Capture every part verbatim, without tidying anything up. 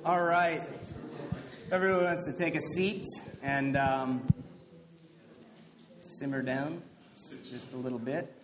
All right. Everyone wants to take a seat and um, simmer down just a little bit.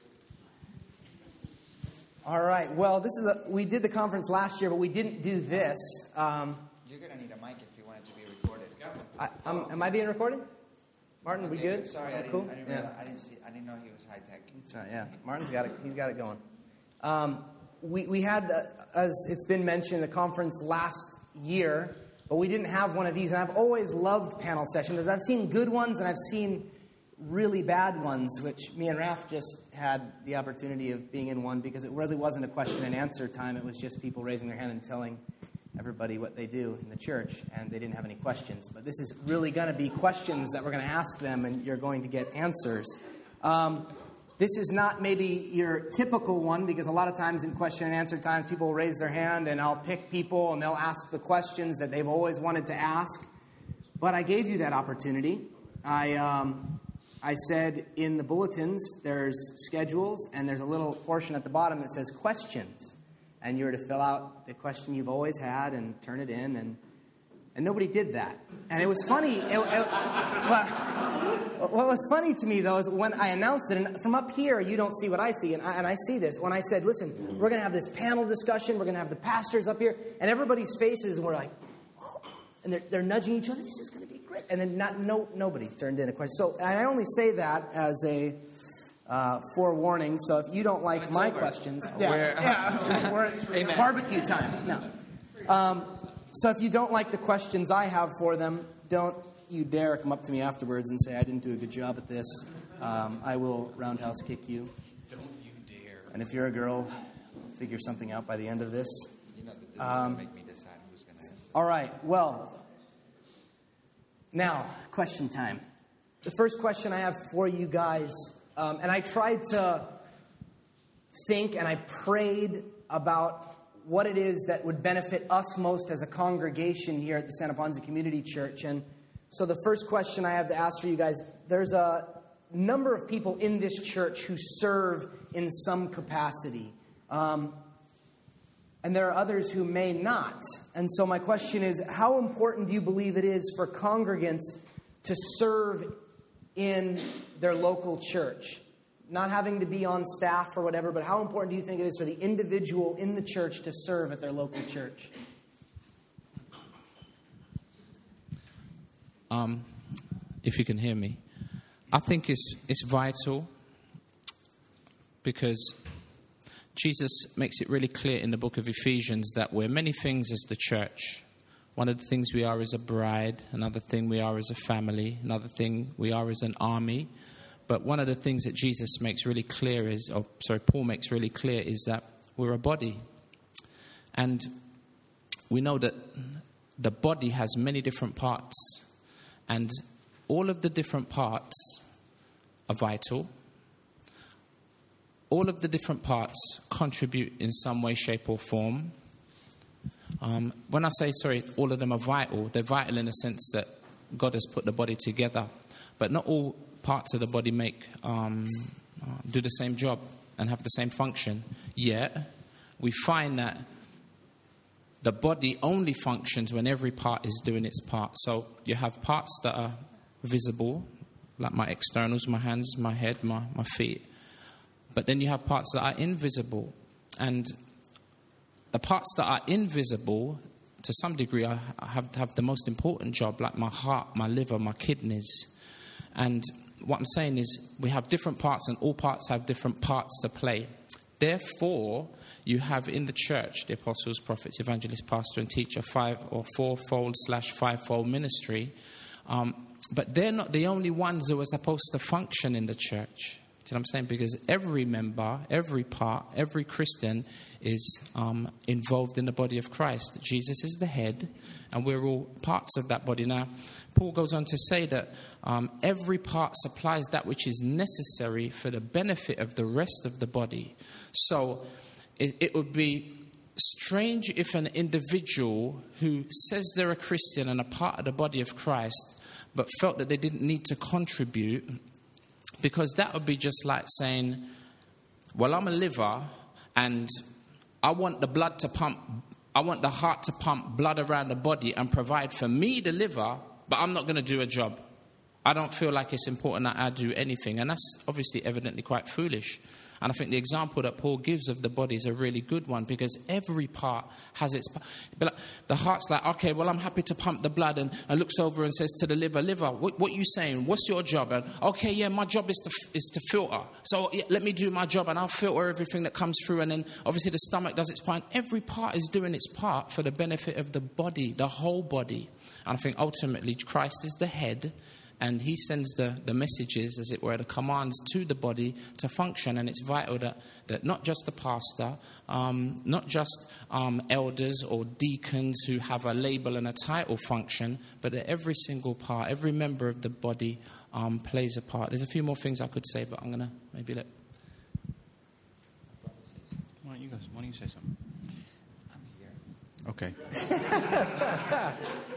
All right. Well, this is a, we did the conference last year, but we didn't do this. Um, You're going to need a mic if you want it to be recorded. I, um, am I being recorded? Martin, okay, we good? Sorry, I didn't, cool? I, didn't yeah. realize, I didn't see. I didn't know he was high tech. That's right. Yeah, Martin's got it. He's got it going. Um, we we had, uh, as it's been mentioned, the conference last year, but we didn't have one of these. And I've always loved panel sessions. I've seen good ones and I've seen really bad ones, which me and Raph just had the opportunity of being in one because it really wasn't a question and answer time. It was just people raising their hand and telling everybody what they do in the church, and they didn't have any questions. But this is really going to be questions that we're going to ask them, and you're going to get answers. Um, this is not maybe your typical one, because a lot of times in question and answer times, people will raise their hand, and I'll pick people, and they'll ask the questions that they've always wanted to ask. But I gave you that opportunity. I um, I said in the bulletins, there's schedules, and there's a little portion at the bottom that says questions. And you were to fill out the question you've always had and turn it in, and and nobody did that. And it was funny. It, it, what, what was funny to me, though, is when I announced it, and from up here, you don't see what I see, and I, and I see this. When I said, listen, we're going to have this panel discussion, we're going to have the pastors up here, and everybody's faces were like, oh, and they're, they're nudging each other, this is going to be great. And then not no nobody turned in a question. So I only say that as a... Uh, forewarning, so if you don't like so my over. questions, yeah, we're, yeah, we're barbecue time. No. Um, so if you don't like the questions I have for them, don't you dare come up to me afterwards and say I didn't do a good job at this. Um, I will roundhouse kick you. Don't you dare. And if you're a girl, figure something out by the end of this. You know that this Um, is going to make me decide who's going to answer. All right. Well, now question time. The first question I have for you guys. Um, and I tried to think and I prayed about what it is that would benefit us most as a congregation here at the Santa Ponsa Community Church. And so the first question I have to ask for you guys, there's a number of people in this church who serve in some capacity. Um, and there are others who may not. And so my question is, how important do you believe it is for congregants to serve in their local church? Not having to be on staff or whatever, but how important do you think it is for the individual in the church to serve at their local church? Um, if you can hear me, I think it's it's vital because Jesus makes it really clear in the book of Ephesians that we're many things as the church. One of the things we are is a bride. Another thing we are is a family. Another thing we are is an army. But one of the things that Jesus makes really clear is, or sorry, Paul makes really clear is that we're a body. And we know that the body has many different parts. And all of the different parts are vital. All of the different parts contribute in some way, shape or form. Um, when I say, sorry, all of them are vital, they're vital in the sense that God has put the body together. But not all parts of the body make um, uh, do the same job and have the same function. Yet, we find that the body only functions when every part is doing its part. So you have parts that are visible, like my externals, my hands, my head, my, my feet. But then you have parts that are invisible. And the parts that are invisible, to some degree, I have to have the most important job, like my heart, my liver, my kidneys. And what I'm saying is we have different parts, and all parts have different parts to play. Therefore, you have in the church the apostles, prophets, evangelists, pastor, and teacher, five or fourfold slash fivefold ministry. Um, but they're not the only ones who are supposed to function in the church. Do you know what I'm saying? Because every member, every part, every Christian is um, involved in the body of Christ. Jesus is the head, and we're all parts of that body. Now, Paul goes on to say that um, every part supplies that which is necessary for the benefit of the rest of the body. So it, it would be strange if an individual who says they're a Christian and a part of the body of Christ, but felt that they didn't need to contribute. Because that would be just like saying, well, I'm a liver and I want the blood to pump I want the heart to pump blood around the body and provide for me the liver, but I'm not going to do a job. I don't feel like it's important that I do anything. And that's obviously evidently quite foolish. And I think the example that Paul gives of the body is a really good one, because every part has its part. But the heart's like, okay, well, I'm happy to pump the blood, and, and looks over and says to the liver, liver, what, what are you saying? What's your job? And, okay, yeah, my job is to is to filter. So yeah, let me do my job, and I'll filter everything that comes through. And then obviously the stomach does its part. Every part is doing its part for the benefit of the body, the whole body. And I think ultimately Christ is the head, and he sends the, the messages, as it were, the commands to the body to function. And it's vital that, that not just the pastor, um, not just um, elders or deacons who have a label and a title function, but that every single part, every member of the body um, plays a part. There's a few more things I could say, but I'm going to maybe let... Why don't you go? Why don't you say something? I'm here. Okay.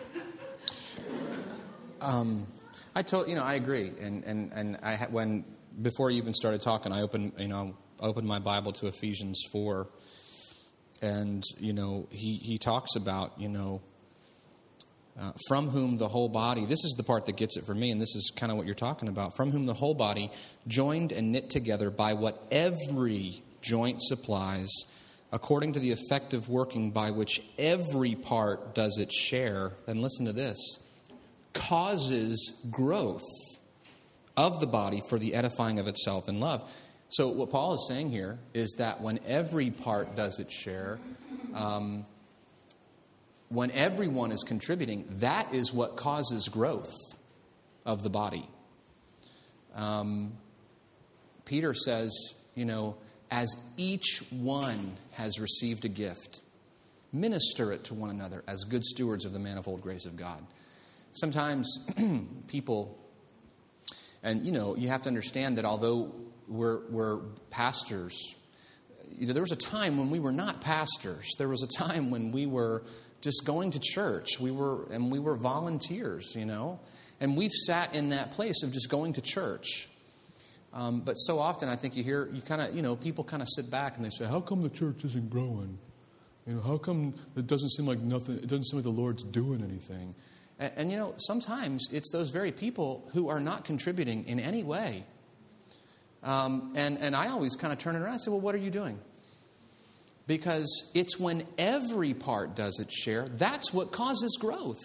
um... I told you know I agree, and and and I had, when before you even started talking, I opened you know opened my Bible to Ephesians four, and you know he he talks about you know uh, from whom the whole body. This is the part that gets it for me, and this is kind of what you're talking about. From whom the whole body, joined and knit together by what every joint supplies, according to the effective working by which every part does its share. Then listen to this. Causes growth of the body for the edifying of itself in love. So what Paul is saying here is that when every part does its share, um, when everyone is contributing, that is what causes growth of the body. Um, Peter says, you know, as each one has received a gift, minister it to one another as good stewards of the manifold grace of God. Sometimes people, and you know, you have to understand that although we're, we're pastors, you know, there was a time when we were not pastors. There was a time when we were just going to church. We were, and we were volunteers, you know, and we've sat in that place of just going to church. Um, but so often, I think you hear, you kind of, you know, people kind of sit back and they say, "How come the church isn't growing? You know, how come it doesn't seem like nothing? It doesn't seem like the Lord's doing anything." And, and, you know, sometimes it's those very people who are not contributing in any way. Um, and, and I always kind of turn it around and say, well, what are you doing? Because it's when every part does its share, that's what causes growth.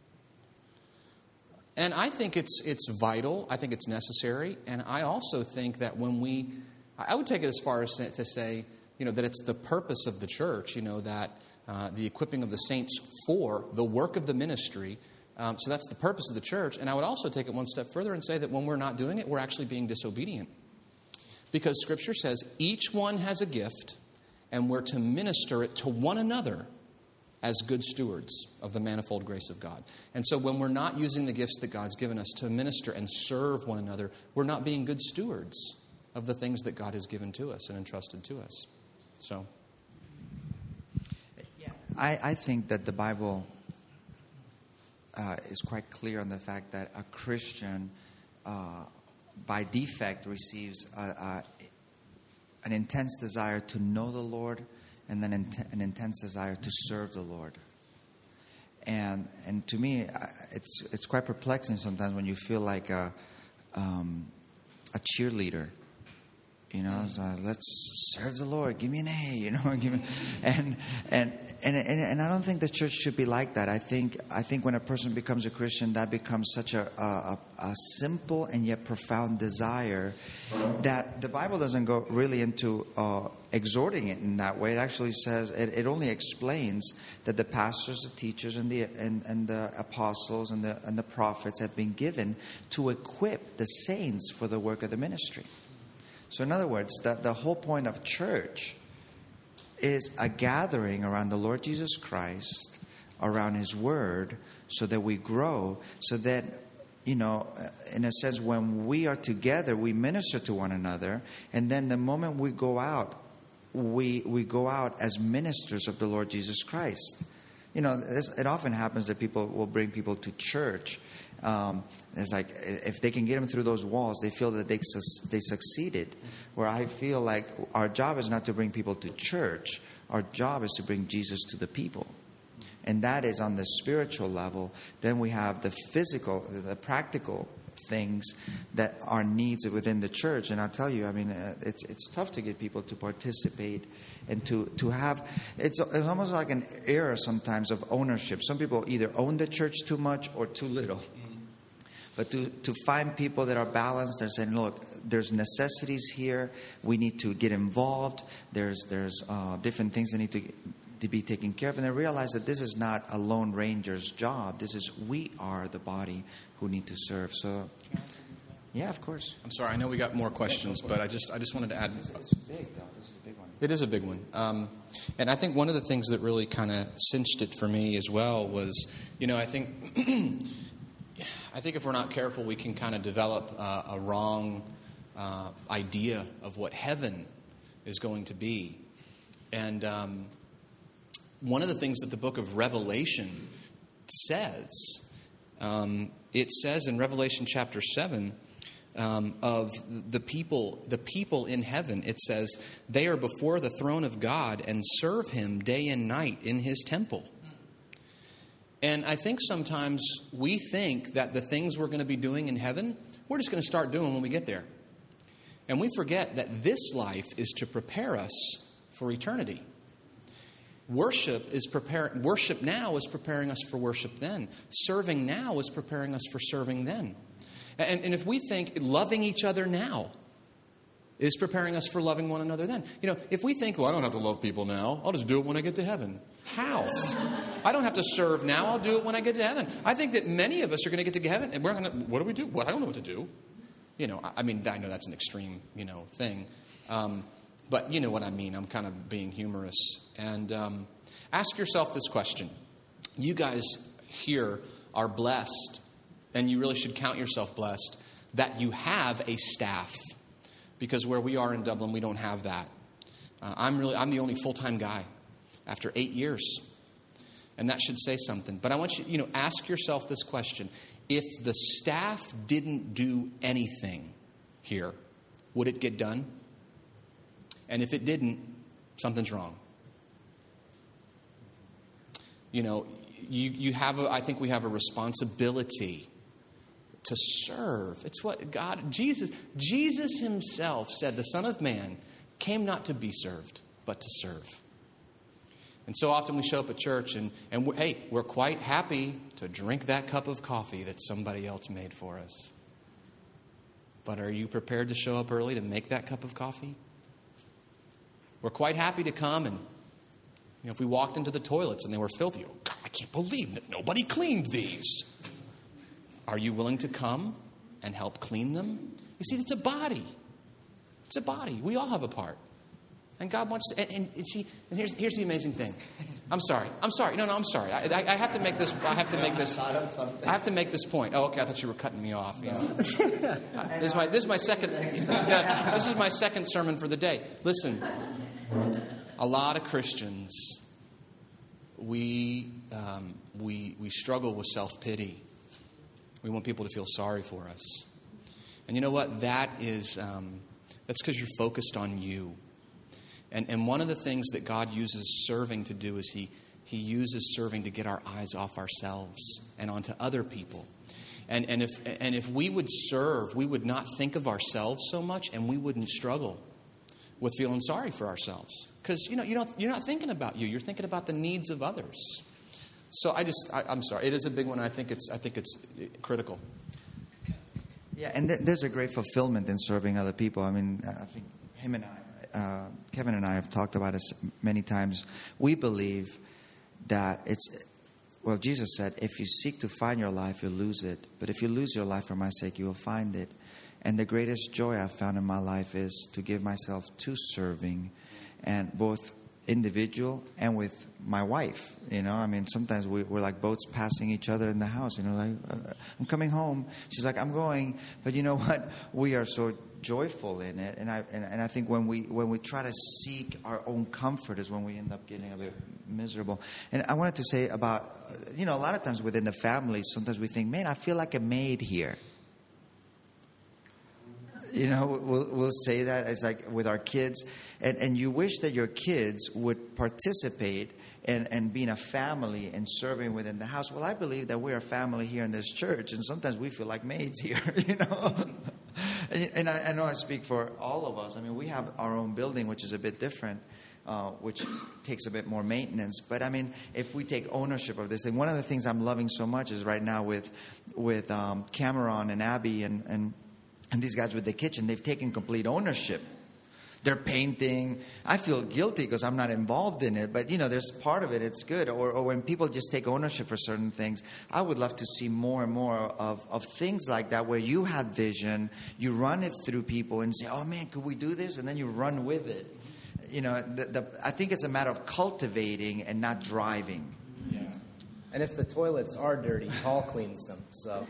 And I think it's it's vital. I think it's necessary. And I also think that when we, I would take it as far as to say, you know, that it's the purpose of the church, you know, that uh, the equipping of the saints for the work of the ministry. Um, so that's the purpose of the church. And I would also take it one step further and say that when we're not doing it, we're actually being disobedient. Because Scripture says each one has a gift, and we're to minister it to one another as good stewards of the manifold grace of God. And so when we're not using the gifts that God's given us to minister and serve one another, we're not being good stewards of the things that God has given to us and entrusted to us. So, yeah, I, I think that the Bible uh, is quite clear on the fact that a Christian, uh, by defect, receives a, a, an intense desire to know the Lord, and then an intense desire to serve the Lord. And and to me, it's it's quite perplexing sometimes when you feel like a um, a cheerleader. You know, it's like, let's serve the Lord. Give me an A. You know, give me, and, and and and and I don't think the church should be like that. I think I think when a person becomes a Christian, that becomes such a a, a simple and yet profound desire that the Bible doesn't go really into uh, exhorting it in that way. It actually says it, it only explains that the pastors, the teachers, and the and, and the apostles and the and the prophets have been given to equip the saints for the work of the ministry. So in other words, the, the whole point of church is a gathering around the Lord Jesus Christ, around His Word, so that we grow, so that, you know, in a sense, when we are together, we minister to one another, and then the moment we go out, we we go out as ministers of the Lord Jesus Christ. You know, it often happens that people will bring people to church. Um, it's like if they can get them through those walls, they feel that they they succeeded. Where I feel like our job is not to bring people to church. Our job is to bring Jesus to the people. And that is on the spiritual level. Then we have the physical, the practical things that are needs within the church. And I'll tell you, I mean, uh, it's it's tough to get people to participate and to, to have, it's, it's almost like an era sometimes of ownership. Some people either own the church too much or too little. But to, to find people that are balanced, they're saying, look, there's necessities here. We need to get involved. There's, there's uh, different things that need to to be taken care of, and I realize that this is not a lone ranger's job. This is, we are the body who need to serve. So, yeah, of course. I'm sorry, I know we got more questions, but I just I just wanted to add. It's, it's big, though. This is a big one. It is a big one, um, and I think one of the things that really kind of cinched it for me as well was, you know, I think I think if we're not careful, we can kind of develop uh, a wrong uh, idea of what heaven is going to be, and. Um, One of the things that the book of Revelation says, um, it says in Revelation chapter seven um, of the people, the people in heaven, it says, they are before the throne of God and serve him day and night in his temple. And I think sometimes we think that the things we're going to be doing in heaven, we're just going to start doing when we get there. And we forget that this life is to prepare us for eternity. Worship is preparing. Worship now is preparing us for worship then. Serving now is preparing us for serving then. And, and if we think loving each other now is preparing us for loving one another then. You know, if we think, well, I don't have to love people now. I'll just do it when I get to heaven. How? I don't have to serve now. I'll do it when I get to heaven. I think that many of us are going to get to heaven and we're going to, what do we do? What? I don't know what to do. You know, I, I mean, I know that's an extreme, you know, thing. Um, But you know what I mean. I'm kind of being humorous. And um, ask yourself this question. You guys here are blessed, and you really should count yourself blessed, that you have a staff. Because where we are in Dublin, we don't have that. Uh, I'm really, I'm the only full-time guy after eight years. And that should say something. But I want you, you know, ask yourself this question. If the staff didn't do anything here, would it get done? And if it didn't, something's wrong. You know, you, you have a, I think we have a responsibility to serve. It's what God, Jesus, Jesus himself said, the Son of Man came not to be served, but to serve. And so often we show up at church and, and we're, hey, we're quite happy to drink that cup of coffee that somebody else made for us. But are you prepared to show up early to make that cup of coffee? We're quite happy to come and, you know, if we walked into the toilets and they were filthy, oh, God, I can't believe that nobody cleaned these. Are you willing to come and help clean them? You see, it's a body. It's a body. We all have a part. And God wants to, and, and, and see, and here's here's the amazing thing. I'm sorry. I'm sorry. No, no, I'm sorry. I, I, I have to make this. I have to make this. I have to make this point. Oh, okay. I thought you were cutting me off. You know. uh, this is my this is my second. Yeah, this is my second sermon for the day. Listen, a lot of Christians, we um, we we struggle with self-pity. We want people to feel sorry for us, and you know what? That is um, that's because you're focused on you. And and one of the things that God uses serving to do is he he uses serving to get our eyes off ourselves and onto other people. And and if and if we would serve, we would not think of ourselves so much, and we wouldn't struggle with feeling sorry for ourselves. Because you know you don't you're not thinking about you, you're thinking about the needs of others. So I just I, I'm sorry, it is a big one. I think it's I think it's critical. Yeah, and th- there's a great fulfillment in serving other people. I mean, I think him and I. Uh, Kevin and I have talked about this many times. We believe that it's, well, Jesus said, if you seek to find your life, you'll lose it. But if you lose your life for my sake, you will find it. And the greatest joy I've found in my life is to give myself to serving, and both individual and with my wife. You know, I mean, sometimes we, we're like boats passing each other in the house. You know, like, uh, I'm coming home. She's like, I'm going. But you know what? We are so joyful in it, and I and, and I think when we when we try to seek our own comfort is when we end up getting a bit miserable. And I wanted to say about, you know, a lot of times within the family, sometimes we think, man, I feel like a maid here. You know, we'll, we'll say that as like with our kids. And, and you wish that your kids would participate in, in being a family and serving within the house. Well, I believe that we're a family here in this church. And sometimes we feel like maids here, you know. and and I, I know I speak for all of us. I mean, we have our own building, which is a bit different. Uh, which takes a bit more maintenance. But I mean, if we take ownership of this, and one of the things I'm loving so much is right now with with um, Cameron and Abby and, and and these guys with the kitchen, they've taken complete ownership. They're painting. I feel guilty because I'm not involved in it, but you know, there's part of it. It's good. Or, or when people just take ownership for certain things, I would love to see more and more of, of things like that, where you have vision, you run it through people and say, "Oh man, could we do this?" And then you run with it. You know, the, the, I think it's a matter of cultivating and not driving. Yeah. And if the toilets are dirty, Paul cleans them. So,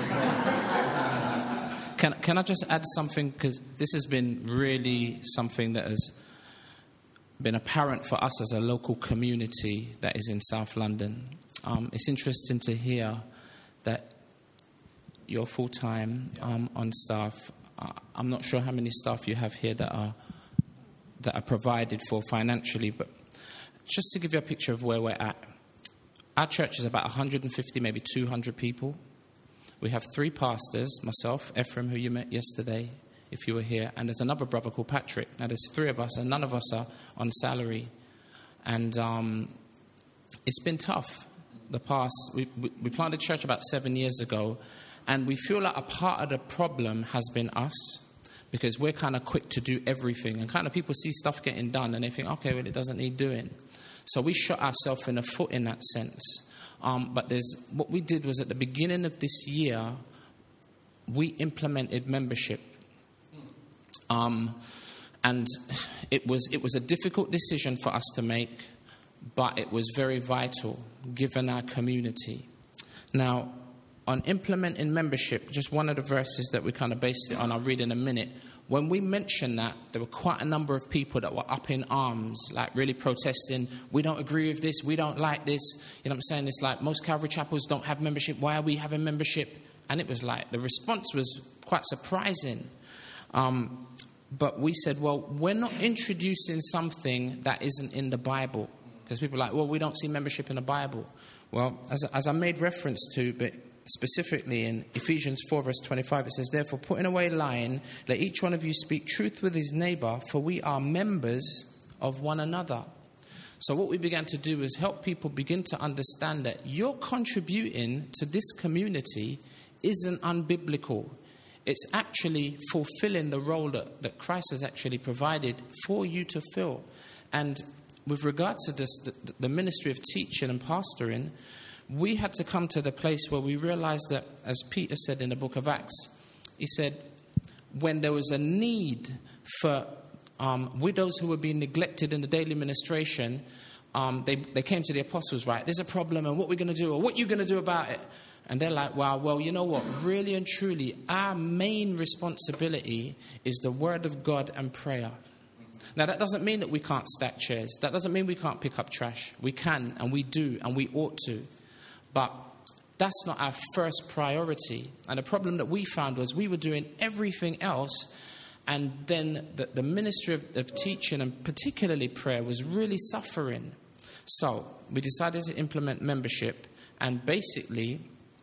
can can I just add something, because this has been really something that has been apparent for us as a local community that is in South London. Um, it's interesting to hear that you're full time um, on staff. Uh, I'm not sure how many staff you have here that are. that are provided for financially, but just to give you a picture of where we're at, our church is about one hundred fifty, maybe two hundred people. We have three pastors, myself, Ephraim, who you met yesterday, if you were here, and there's another brother called Patrick. Now, there's three of us, and none of us are on salary. And um, it's been tough. The past, we, we, we planted church about seven years ago, and we feel like a part of the problem has been us, because we're kind of quick to do everything. And kind of people see stuff getting done and they think, okay, well, it doesn't need doing. So we shot ourselves in the foot in that sense. Um, but there's what we did was at the beginning of this year, we implemented membership. Um, and it was it was a difficult decision for us to make, but it was very vital given our community. Now, on implementing membership, just one of the verses that we kind of based it on, I'll read in a minute. When we mentioned that, there were quite a number of people that were up in arms, like really protesting, we don't agree with this, we don't like this. You know what I'm saying? It's like most Calvary chapels don't have membership. Why are we having membership? And it was like, the response was quite surprising. Um, but we said, well, we're not introducing something that isn't in the Bible. Because people are like, well, we don't see membership in the Bible. Well, as, as I made reference to, but specifically in Ephesians four verse twenty-five, it says, therefore, putting away lying, let each one of you speak truth with his neighbor, for we are members of one another. So what we began to do is help people begin to understand that your contributing to this community isn't unbiblical. It's actually fulfilling the role that, that Christ has actually provided for you to fill. And with regards to this, the, the ministry of teaching and pastoring, we had to come to the place where we realized that, as Peter said in the book of Acts, he said, when there was a need for um, widows who were being neglected in the daily ministration, um, they, they came to the apostles, right, there's a problem, and what we're going to do, or what you're going to do about it. And they're like, wow, well, you know what, really and truly, our main responsibility is the word of God and prayer. Now, that doesn't mean that we can't stack chairs. That doesn't mean we can't pick up trash. We can, and we do, and we ought to. But that's not our first priority. And the problem that we found was we were doing everything else, and then the, the ministry of, of teaching, and particularly prayer, was really suffering. So we decided to implement membership and basically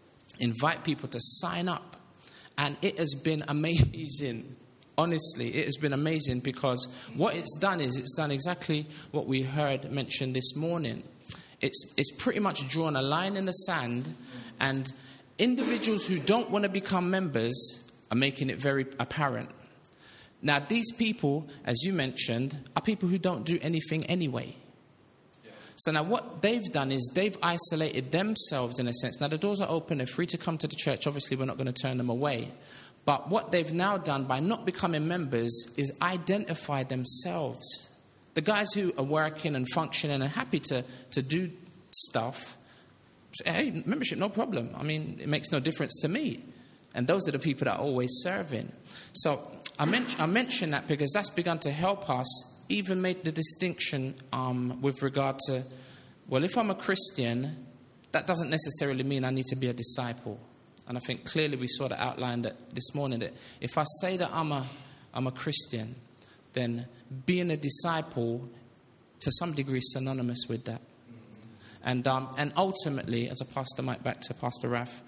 invite people to sign up. And it has been amazing. Honestly, it has been amazing, because what it's done is it's done exactly what we heard mentioned this morning. It's it's pretty much drawn a line in the sand, and individuals who don't want to become members are making it very apparent. Now, these people, as you mentioned, are people who don't do anything anyway. Yeah. So now what they've done is they've isolated themselves in a sense. Now, the doors are open. They're free to come to the church. Obviously, we're not going to turn them away. But what they've now done by not becoming members is identify themselves. The guys who are working and functioning and happy to, to do stuff, say, hey, membership, no problem. I mean, it makes no difference to me. And those are the people that are always serving. So I, men- I mention that because that's begun to help us even make the distinction um, with regard to, well, if I'm a Christian, that doesn't necessarily mean I need to be a disciple. And I think clearly we saw that outlined that this morning, that if I say that I'm a, I'm a Christian, then being a disciple to some degree is synonymous with that. And um, and ultimately, as a pastor, Mike, back to Pastor Raf,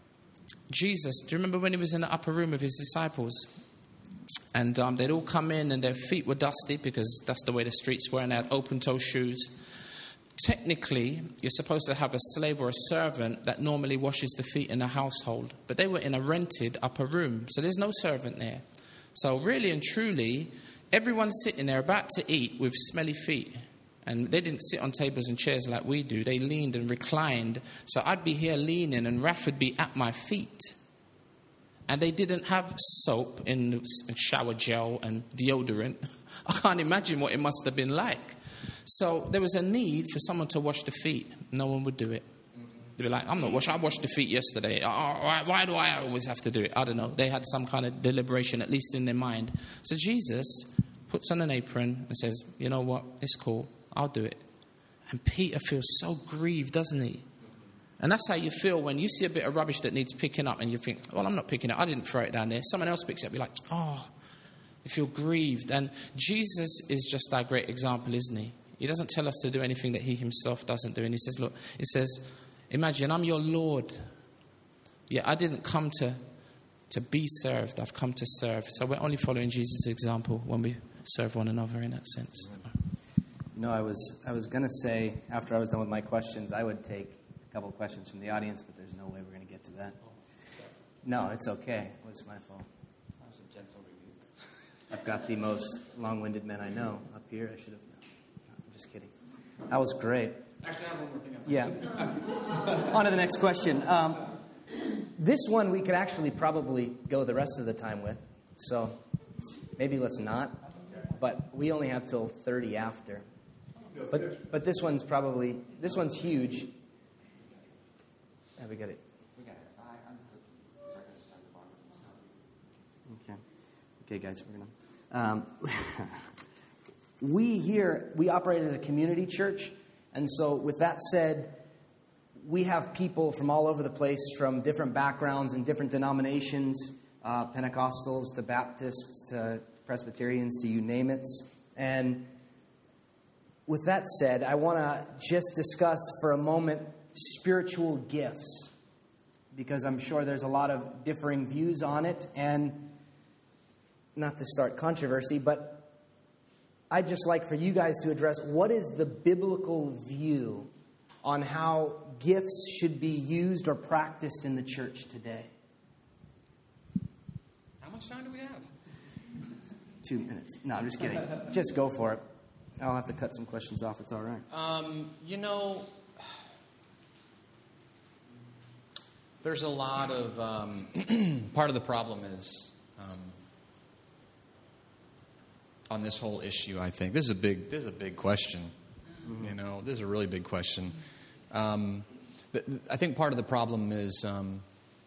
Jesus, do you remember when he was in the upper room with his disciples? And um, they'd all come in and their feet were dusty because that's the way the streets were, and they had open-toe shoes. Technically, you're supposed to have a slave or a servant that normally washes the feet in a household. But they were in a rented upper room, so there's no servant there. So really and truly, everyone's sitting there about to eat with smelly feet. And they didn't sit on tables and chairs like we do. They leaned and reclined. So I'd be here leaning and Raph would be at my feet. And they didn't have soap and shower gel and deodorant. I can't imagine what it must have been like. So there was a need for someone to wash the feet. No one would do it. They'd be like, I'm not washing. I washed the feet yesterday. Oh, why, why do I always have to do it? I don't know. They had some kind of deliberation, at least in their mind. So Jesus puts on an apron and says, you know what? It's cool. I'll do it. And Peter feels so grieved, doesn't he? And that's how you feel when you see a bit of rubbish that needs picking up and you think, well, I'm not picking it. I didn't throw it down there. Someone else picks it up. You're like, oh, you feel grieved. And Jesus is just our great example, isn't he? He doesn't tell us to do anything that he himself doesn't do. And he says, look, he says, imagine I'm your Lord. Yeah, I didn't come to, to be served. I've come to serve. So we're only following Jesus' example when we serve one another in that sense. No, I was I was going to say, after I was done with my questions, I would take a couple of questions from the audience, but there's no way we're going to get to that. No, it's okay. It was my fault. That was a gentle rebuke. I've got the most long-winded men I know up here. I should have known. No, I'm just kidding. That was great. Actually, I have one more thing. Yeah. On to the next question. Um, this one we could actually probably go the rest of the time with, so maybe let's not. But we only have till thirty after. But but this one's probably, this one's huge. Yeah, we got it. We got it. I, I'm good. Sorry, I started the bar. Okay. Okay, guys, we're going to... Um, we here, we operate as a community church. And so with that said, we have people from all over the place, from different backgrounds and different denominations, uh, Pentecostals to Baptists to Presbyterians to you name it. And with that said, I want to just discuss for a moment spiritual gifts, because I'm sure there's a lot of differing views on it, and not to start controversy, but I'd just like for you guys to address what is the biblical view on how gifts should be used or practiced in the church today. How much time do we have? Two minutes. No, I'm just kidding. Just go for it. I'll have to cut some questions off. It's all right. Um, you know, there's a lot of... Um, part of the problem is... Um, on this whole issue, I think. This is a big, this is a big question. Mm-hmm. You know, this is a really big question. Um, th- I think part of the problem is... Um,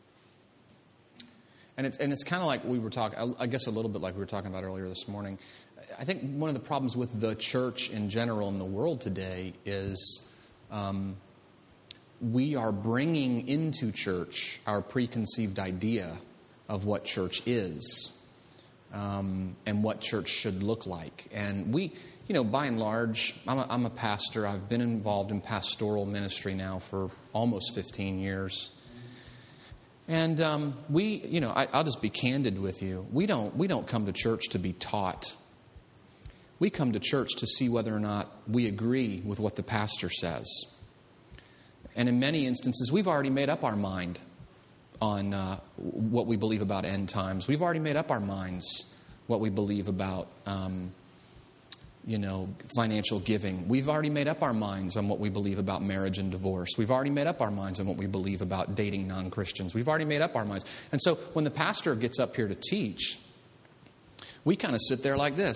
And it's and it's kind of like we were talking, I guess a little bit like we were talking about earlier this morning. I think one of the problems with the church in general in the world today is um, we are bringing into church our preconceived idea of what church is um, and what church should look like. And we, you know, by and large, I'm a, I'm a pastor. I've been involved in pastoral ministry now for almost fifteen years. And um, we, you know, I, I'll just be candid with you. We don't, we don't come to church to be taught. We come to church to see whether or not we agree with what the pastor says. And in many instances, we've already made up our mind on uh, what we believe about end times. We've already made up our minds what we believe about, um, you know, financial giving. We've already made up our minds on what we believe about marriage and divorce. We've already made up our minds on what we believe about dating non-Christians. We've already made up our minds. And so when the pastor gets up here to teach, we kind of sit there like this.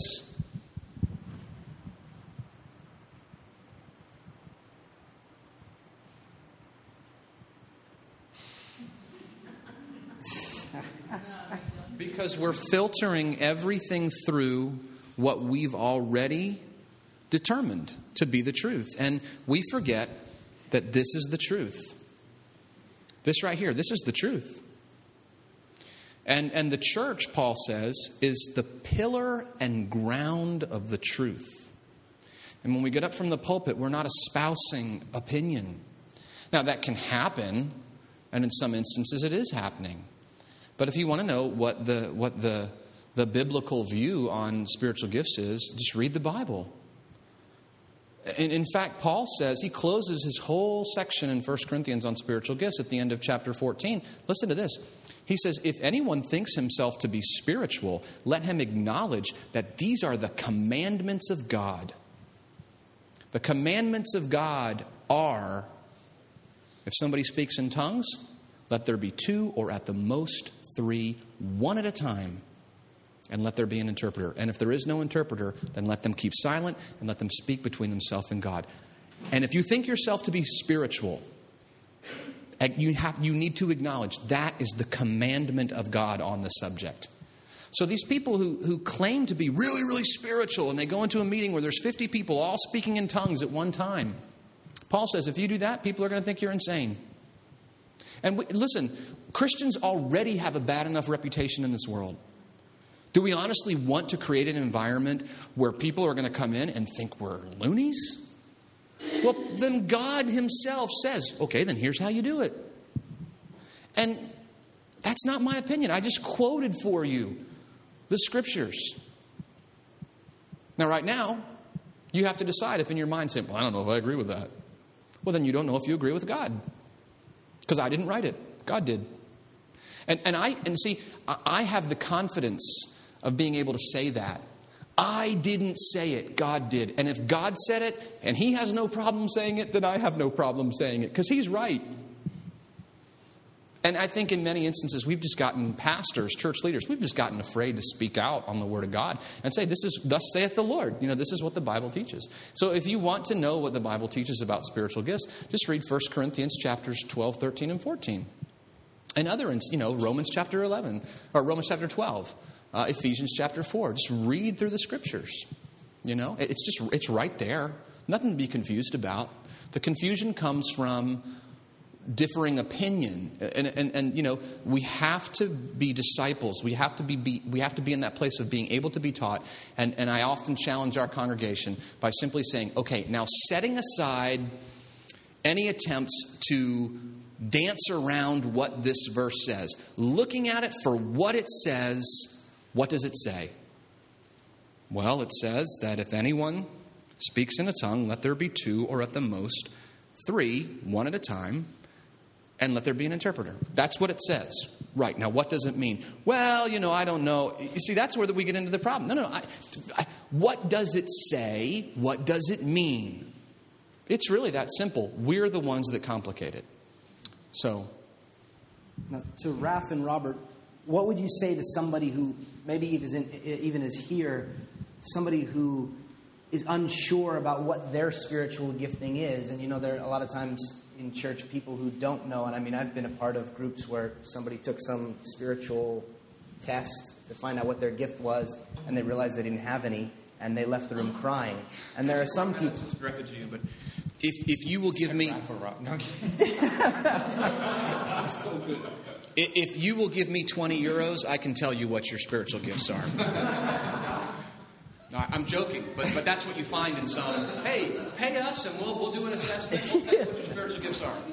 Because we're filtering everything through what we've already determined to be the truth. And we forget that this is the truth. This right here, this is the truth. And, and the church, Paul says, is the pillar and ground of the truth. And when we get up from the pulpit, we're not espousing opinion. Now, that can happen, and in some instances it is happening. But if you want to know what the what the the biblical view on spiritual gifts is, just read the Bible. In, in fact, Paul says, he closes his whole section in First Corinthians on spiritual gifts at the end of chapter fourteen. Listen to this. He says, if anyone thinks himself to be spiritual, let him acknowledge that these are the commandments of God. The commandments of God are, if somebody speaks in tongues, let there be two or at the most three, one at a time, and let there be an interpreter. And if there is no interpreter, then let them keep silent and let them speak between themselves and God. And if you think yourself to be spiritual, you have you need to acknowledge that is the commandment of God on the subject. So these people who, who claim to be really, really spiritual, and they go into a meeting where there's fifty people all speaking in tongues at one time, Paul says if you do that, people are going to think you're insane. And we, listen, Christians already have a bad enough reputation in this world. Do we honestly want to create an environment where people are going to come in and think we're loonies? Well, then God himself says, okay, then here's how you do it. And that's not my opinion. I just quoted for you the scriptures. Now, right now, you have to decide if in your mind saying, well, I don't know if I agree with that. Well, then you don't know if you agree with God. Because I didn't write it. God did. And and I and see, I have the confidence of being able to say that. I didn't say it. God did. And if God said it, and he has no problem saying it, then I have no problem saying it. Because he's right. And I think in many instances, we've just gotten pastors, church leaders, we've just gotten afraid to speak out on the Word of God and say, this is, thus saith the Lord. You know, this is what the Bible teaches. So if you want to know what the Bible teaches about spiritual gifts, just read First Corinthians chapters twelve, thirteen, and fourteen. And other, you know, Romans chapter eleven, or Romans chapter twelve, uh, Ephesians chapter four. Just read through the scriptures. You know, it's just, it's right there. Nothing to be confused about. The confusion comes from differing opinion, and, and and you know, we have to be disciples. We have to be, be we have to be in that place of being able to be taught. And and I often challenge our congregation by simply saying, okay, now setting aside any attempts to dance around what this verse says, looking at it for what it says. What does it say? Well, it says that if anyone speaks in a tongue, let there be two, or at the most three, one at a time, and let there be an interpreter. That's what it says. Right. Now, what does it mean? Well, you know, I don't know. You see, that's where we get into the problem. No, no, I, I, what does it say? What does it mean? It's really that simple. We're the ones that complicate it. So. Now, to Raph and Robert, what would you say to somebody who maybe even, even is here, somebody who is unsure about what their spiritual gifting is? And, you know, there are a lot of times in church people who don't know. And I mean, I've been a part of groups where somebody took some spiritual test to find out what their gift was, and they realized they didn't have any, and they left the room crying. And there are some people... This was directed to you, but if, if you will give me... So good. If you will give me twenty euros, I can tell you what your spiritual gifts are. No, I'm joking, but but that's what you find in some. Hey, pay us and we'll we'll do an assessment. We'll tell you what your spiritual gifts are.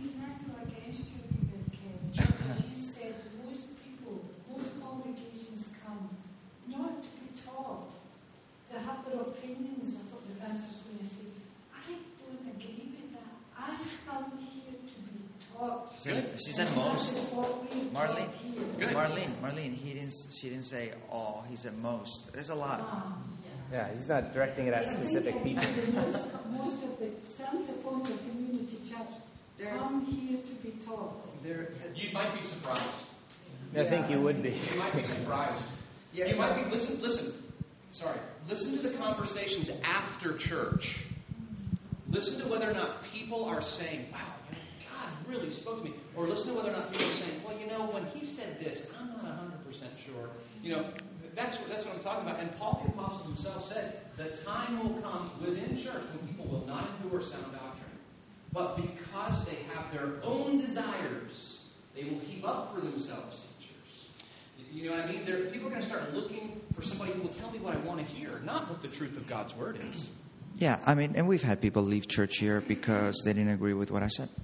You said most people, most congregations come not to be taught. They have their opinions of what the pastor's going to say. I don't agree with that. I come here to be taught. She said, she said most. Marlene, Good. Marlene, Marlene. He didn't. She didn't say all. He said most. There's a lot. Yeah, he's not directing it at specific people. Most, most of the Santa Ponsa Community Church come here to be taught. There, You might be surprised. I think you would be. You might be surprised. Yeah, you might be listen. Listen. Sorry. Listen to the conversations after church. Listen to whether or not people are saying, "Wow, God really spoke to me," or listen to whether or not people are saying, "Well, you know, when he said this, I'm not one hundred percent sure." You know. That's what, that's what I'm talking about. And Paul the Apostle himself said, the time will come within church when people will not endure sound doctrine, but because they have their own desires, they will heap up for themselves teachers. You know what I mean? They're, people are going to start looking for somebody who will tell me what I want to hear, not what the truth of God's word is. Yeah, I mean, and we've had people leave church here because they didn't agree with what I said.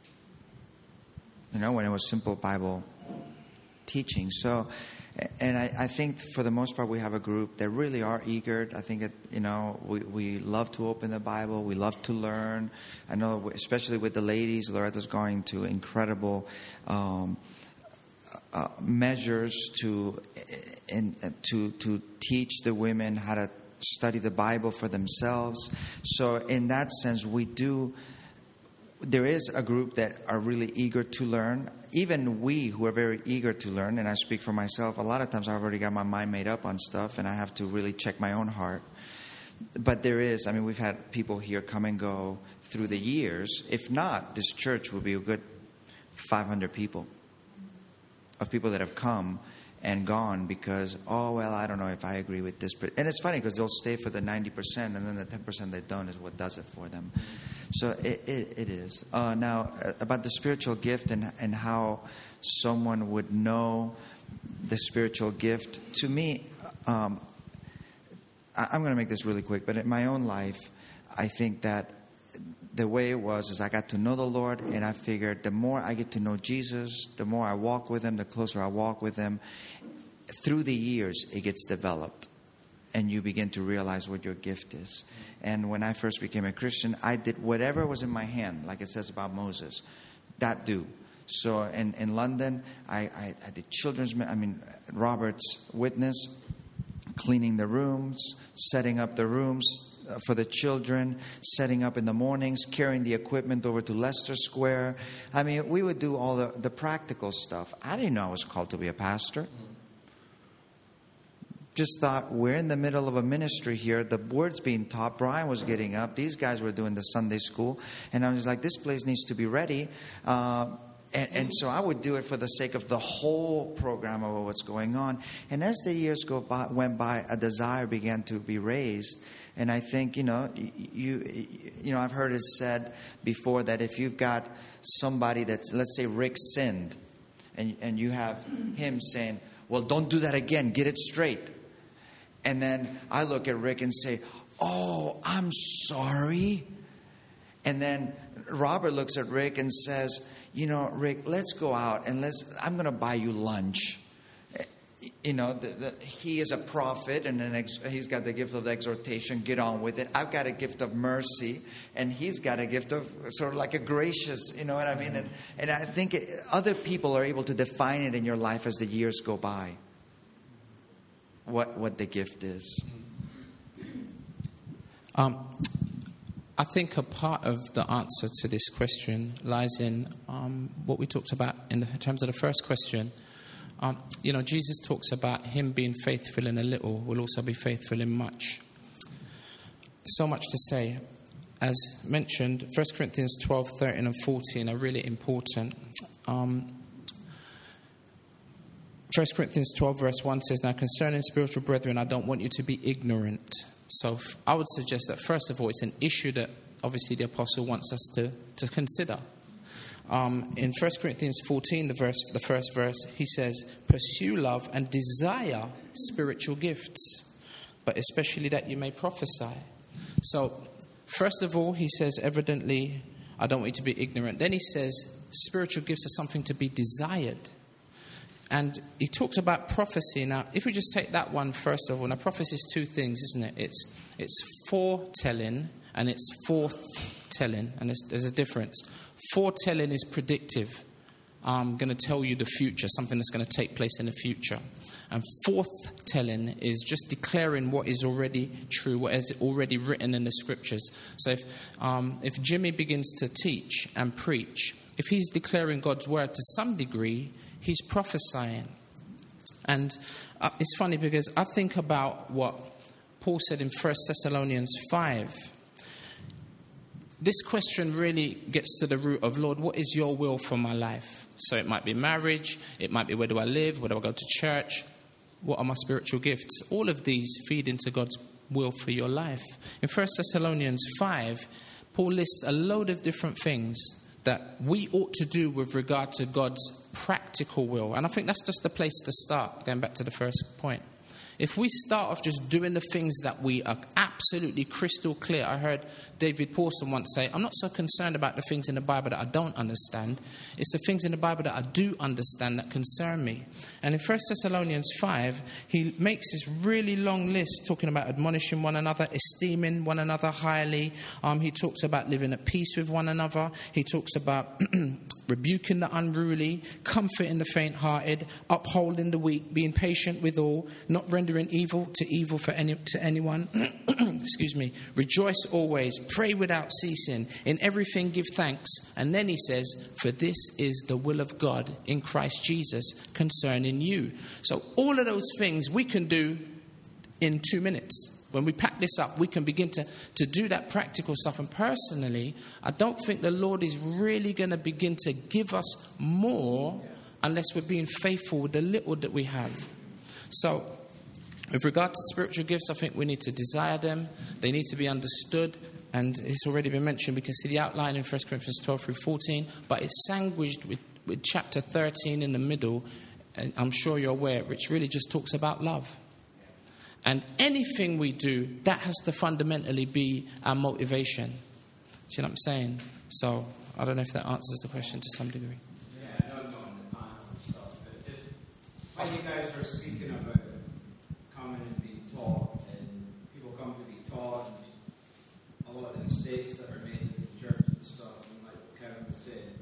You know, when it was simple Bible teaching. So, and I, I think for the most part we have a group that really are eager. I think, it, you know, we, we love to open the Bible. We love to learn. I know, especially with the ladies, Loretta's going to incredible um, uh, measures to, in, to, to teach the women how to study the Bible for themselves. So in that sense, we do... There is a group that are really eager to learn. Even we who are very eager to learn, and I speak for myself, a lot of times I've already got my mind made up on stuff and I have to really check my own heart. But there is, I mean, we've had people here come and go through the years. If not, this church will be a good five hundred people of people that have come and gone because, oh, well, I don't know if I agree with this. And it's funny because they'll stay for the ninety percent and then the ten percent they don't is what does it for them. So it, it, it is. Uh, now, about the spiritual gift and, and how someone would know the spiritual gift, to me, um, I, I'm going to make this really quick, but in my own life, I think that the way it was is I got to know the Lord, and I figured the more I get to know Jesus, the more I walk with Him, the closer I walk with Him. Through the years, it gets developed, and you begin to realize what your gift is. And when I first became a Christian, I did whatever was in my hand, like it says about Moses, that do. So in, in London, I, I, I did children's, I mean, Robert's Witness, cleaning the rooms, setting up the rooms for the children, setting up in the mornings, carrying the equipment over to Leicester Square. I mean, we would do all the, the practical stuff. I didn't know I was called to be a pastor. Just thought, we're in the middle of a ministry here. The word's being taught. Brian was getting up. These guys were doing the Sunday school. And I was like, this place needs to be ready. Uh, and, and so I would do it for the sake of the whole program of what's going on. And as the years go by, went by, a desire began to be raised. And I think, you know, you, you know, I've heard it said before that if you've got somebody that's, let's say Rick sinned, and, and you have him saying, well, don't do that again. Get it straight. And then I look at Rick and say, oh, I'm sorry. And then Robert looks at Rick and says, you know, Rick, let's go out and let's, I'm going to buy you lunch. You know, the, the, he is a prophet and an ex, he's got the gift of exhortation. Get on with it. I've got a gift of mercy and he's got a gift of sort of like a gracious, you know what I mean? And, and I think it, other people are able to define it in your life as the years go by. What what the gift is. Um, I think a part of the answer to this question lies in um, what we talked about in, the, in terms of the first question. Um, you know, Jesus talks about Him being faithful in a little will also be faithful in much. So much to say. As mentioned, First Corinthians twelve, thirteen and fourteen are really important. Um, First Corinthians twelve verse one says, now concerning spiritual brethren, I don't want you to be ignorant. So I would suggest that first of all, it's an issue that obviously the apostle wants us to, to consider. Um, in First Corinthians fourteen, the verse, the first verse, he says, pursue love and desire spiritual gifts, but especially that you may prophesy. So first of all, he says, evidently, I don't want you to be ignorant. Then he says, spiritual gifts are something to be desired. And he talks about prophecy. Now, if we just take that one first of all, now prophecy is two things, isn't it? It's it's foretelling and it's forthtelling, and there's, there's a difference. Foretelling is predictive. I'm going to tell you the future, something that's going to take place in the future. And forthtelling is just declaring what is already true, what is already written in the scriptures. So if um, if Jimmy begins to teach and preach, if he's declaring God's word to some degree, he's prophesying. And uh, it's funny because I think about what Paul said in First Thessalonians five. This question really gets to the root of, Lord, what is your will for my life? So it might be marriage, it might be where do I live, where do I go to church, what are my spiritual gifts? All of these feed into God's will for your life. In First Thessalonians five, Paul lists a load of different things that we ought to do with regard to God's practical will. And I think that's just the place to start, going back to the first point. If we start off just doing the things that we are absolutely crystal clear. I heard David Pawson once say, I'm not so concerned about the things in the Bible that I don't understand. It's the things in the Bible that I do understand that concern me. And in First Thessalonians five, he makes this really long list talking about admonishing one another, esteeming one another highly. Um, he talks about living at peace with one another. He talks about rebuking the unruly, comforting the faint-hearted, upholding the weak, being patient with all, not rendering evil to evil for any to anyone. Excuse me. Rejoice always, pray without ceasing, in everything give thanks. And then he says, for this is the will of God in Christ Jesus concerning you. So all of those things we can do in two minutes. When we pack this up, we can begin to, to do that practical stuff. And personally, I don't think the Lord is really going to begin to give us more unless we're being faithful with the little that we have. So, with regard to spiritual gifts, I think we need to desire them. They need to be understood. And it's already been mentioned. We can see the outline in First Corinthians twelve through fourteen. But it's sandwiched with, with chapter thirteen in the middle. And I'm sure you're aware, which really just talks about love. And anything we do, that has to fundamentally be our motivation. Do you know what I'm saying? So, I don't know if that answers the question to some degree. Yeah, I know I'm going the pond and stuff, but just when you guys were speaking about coming and being taught, and people come to be taught, and a lot of the mistakes that are made in the church and stuff, and like Kevin was saying.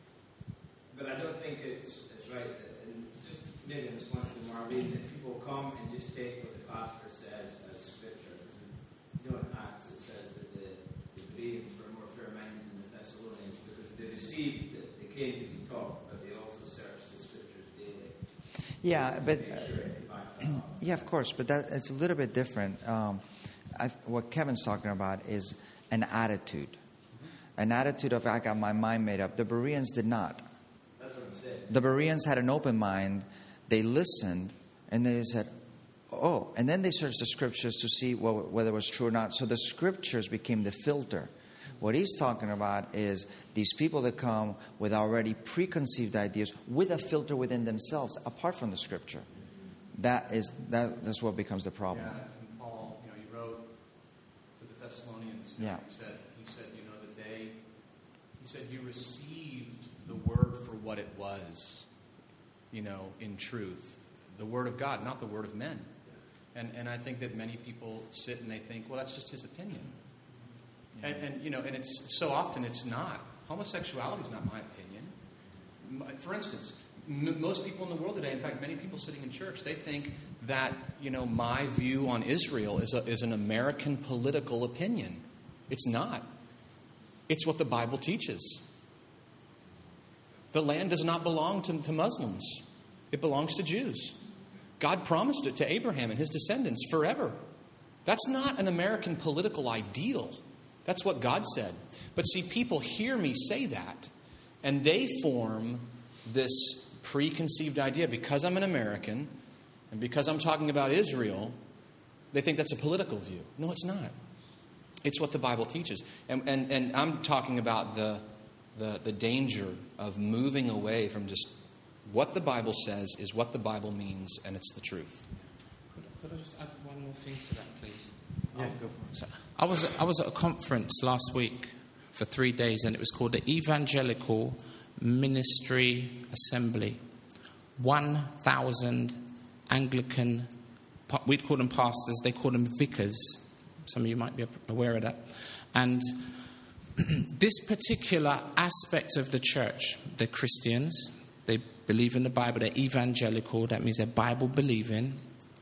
But I don't think it's it's right that, and just maybe in response to Marlene, that people come and just take what the pastor says as scripture. Because you know in Acts it says that the, the Bereans were more fair-minded than the Thessalonians because they received it, they came to be taught, but they also searched the scriptures daily. Yeah, but uh, yeah, of course, but that it's a little bit different. Um, I, what Kevin's talking about is an attitude, mm-hmm. an attitude of I got my mind made up. The Bereans did not. That's what I'm saying. The Bereans had an open mind. They listened, and they said, "Oh," and then they searched the scriptures to see whether it was true or not. So the scriptures became the filter. What he's talking about is these people that come with already preconceived ideas with a filter within themselves, apart from the scripture. That is that. That's what becomes the problem. Yeah, and Paul, you know, he wrote to the Thessalonians. You know, Yeah. He said, he said, you know, that they, he said, you received the word for what it was, you know, in truth, the word of God, not the word of men. And and I think that many people sit and they think, well, that's just his opinion. And, and you know, and it's so often it's not. Homosexuality is not my opinion. For instance, m- most people in the world today, in fact, many people sitting in church, they think that, you know, my view on Israel is a, is an American political opinion. It's not. It's what the Bible teaches. The land does not belong to, to Muslims. It belongs to Jews. God promised it to Abraham and his descendants forever. That's not an American political ideal. That's what God said. But see, people hear me say that, and they form this preconceived idea. Because I'm an American, and because I'm talking about Israel, they think that's a political view. No, it's not. It's what the Bible teaches. And and, and I'm talking about the, the, the danger of moving away from just what the Bible says is what the Bible means, and it's the truth. Could, could I just add one more thing to that, please? Yeah, go for it. So I was I was at a conference last week for three days, and it was called the Evangelical Ministry Assembly. One thousand Anglican, we'd call them pastors, they call them vicars. Some of you might be aware of that. And this particular aspect of the church, they're Christians, they believe in the Bible, they're evangelical, that means they're Bible believing.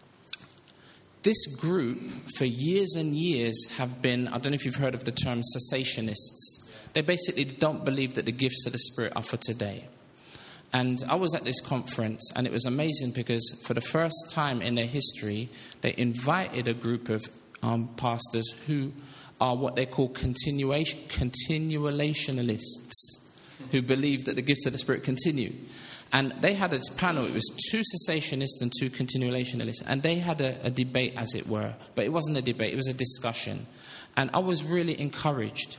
This group, for years and years, have been, I don't know if you've heard of the term cessationists. They basically don't believe that the gifts of the Spirit are for today. And I was at this conference, and it was amazing because for the first time in their history, they invited a group of um, pastors who are what they call continuation, continuationalists, who believe that the gifts of the Spirit continue. And they had this panel, it was two cessationists and two continuationalists, and they had a, a debate, as it were. But it wasn't a debate, it was a discussion. And I was really encouraged,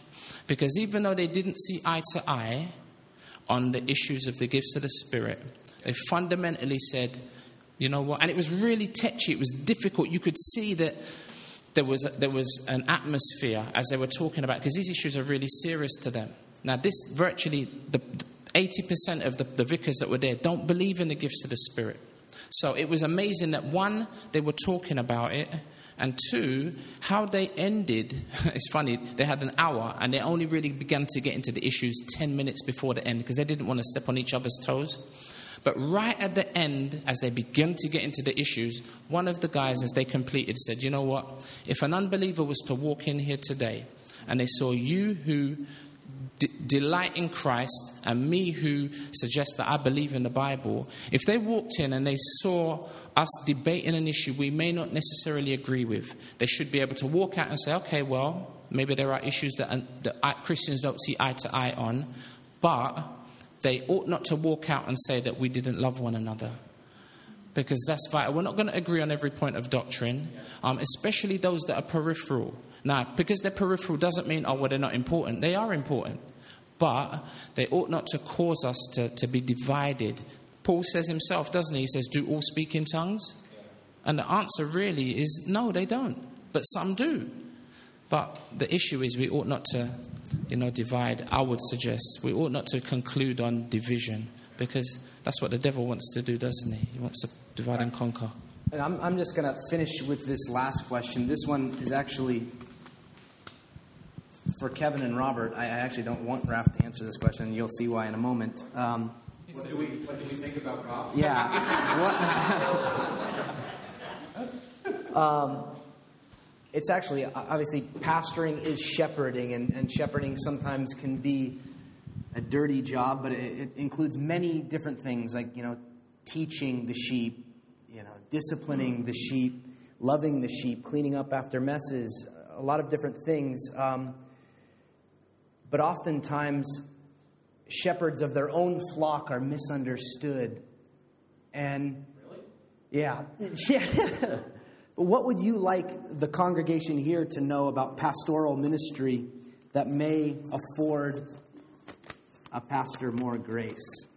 Because even though they didn't see eye to eye on the issues of the gifts of the Spirit, they fundamentally said, you know what? And it was really touchy. It was difficult. You could see that there was a, there was an atmosphere as they were talking about, because these issues are really serious to them. Now, this virtually, the eighty percent of the, the vicars that were there don't believe in the gifts of the Spirit. So it was amazing that, one, they were talking about it, and two, how they ended. It's funny, they had an hour and they only really began to get into the issues ten minutes before the end, because they didn't want to step on each other's toes. But right at the end, as they began to get into the issues, one of the guys, as they completed, said, you know what? If an unbeliever was to walk in here today and they saw you who d- delight in Christ and me who suggest that I believe in the Bible, if they walked in and they saw us debating an issue we may not necessarily agree with, they should be able to walk out and say, okay, well, maybe there are issues that, that Christians don't see eye to eye on, but they ought not to walk out and say that we didn't love one another. Because that's vital. We're not going to agree on every point of doctrine, um, especially those that are peripheral. Now, because they're peripheral doesn't mean, oh, well, they're not important. They are important. But they ought not to cause us to, to be divided. Paul says himself, doesn't he? He says, do all speak in tongues? And the answer really is, no, they don't. But some do. But the issue is we ought not to, you know, divide. I would suggest we ought not to conclude on division, because that's what the devil wants to do, doesn't he? He wants to divide and conquer. And I'm, I'm just going to finish with this last question. This one is actually for Kevin and Robert. I, I actually don't want Raph to answer this question. You'll see why in a moment. Um, What do we, what do we think about Rob? Yeah. What, um, it's actually, obviously, pastoring is shepherding, and, and shepherding sometimes can be a dirty job, but it, it includes many different things, like, you know, teaching the sheep, you know, disciplining the sheep, loving the sheep, cleaning up after messes, a lot of different things. Um, but oftentimes, shepherds of their own flock are misunderstood. And Really? yeah. Yeah. But what would you like the congregation here to know about pastoral ministry that may afford a pastor more grace?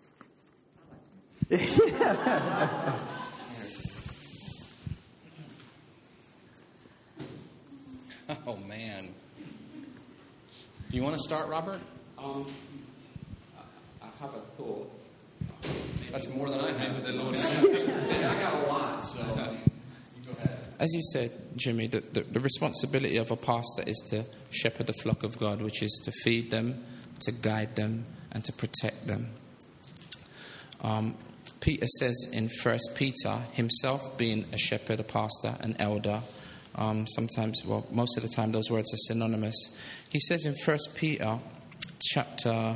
Oh, man. Do you want to start, Robert? Um, I have a thought. That's more than I have. Yeah, I got a lot, so you go ahead. As you said, Jimmy, the, the, the responsibility of a pastor is to shepherd the flock of God, which is to feed them, to guide them, and to protect them. Um, Peter says in First Peter, himself being a shepherd, a pastor, an elder, um, sometimes, well, most of the time those words are synonymous. He says in First Peter chapter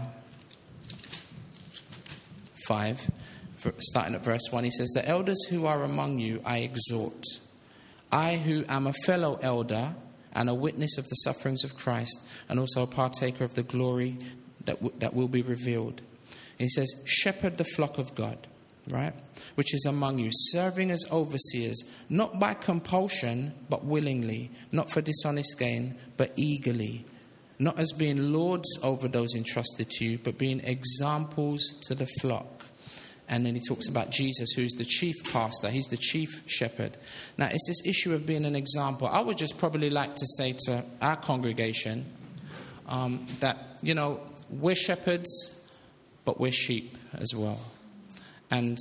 five, starting at verse one, he says, the elders who are among you I exhort, I who am a fellow elder and a witness of the sufferings of Christ, and also a partaker of the glory that w- that will be revealed. He says, shepherd the flock of God, right, which is among you, serving as overseers, not by compulsion, but willingly, not for dishonest gain, but eagerly, not as being lords over those entrusted to you, but being examples to the flock. And then he talks about Jesus, who is the chief pastor. He's the chief shepherd. Now, it's this issue of being an example. I would just probably like to say to our congregation um, that, you know, we're shepherds, but we're sheep as well. And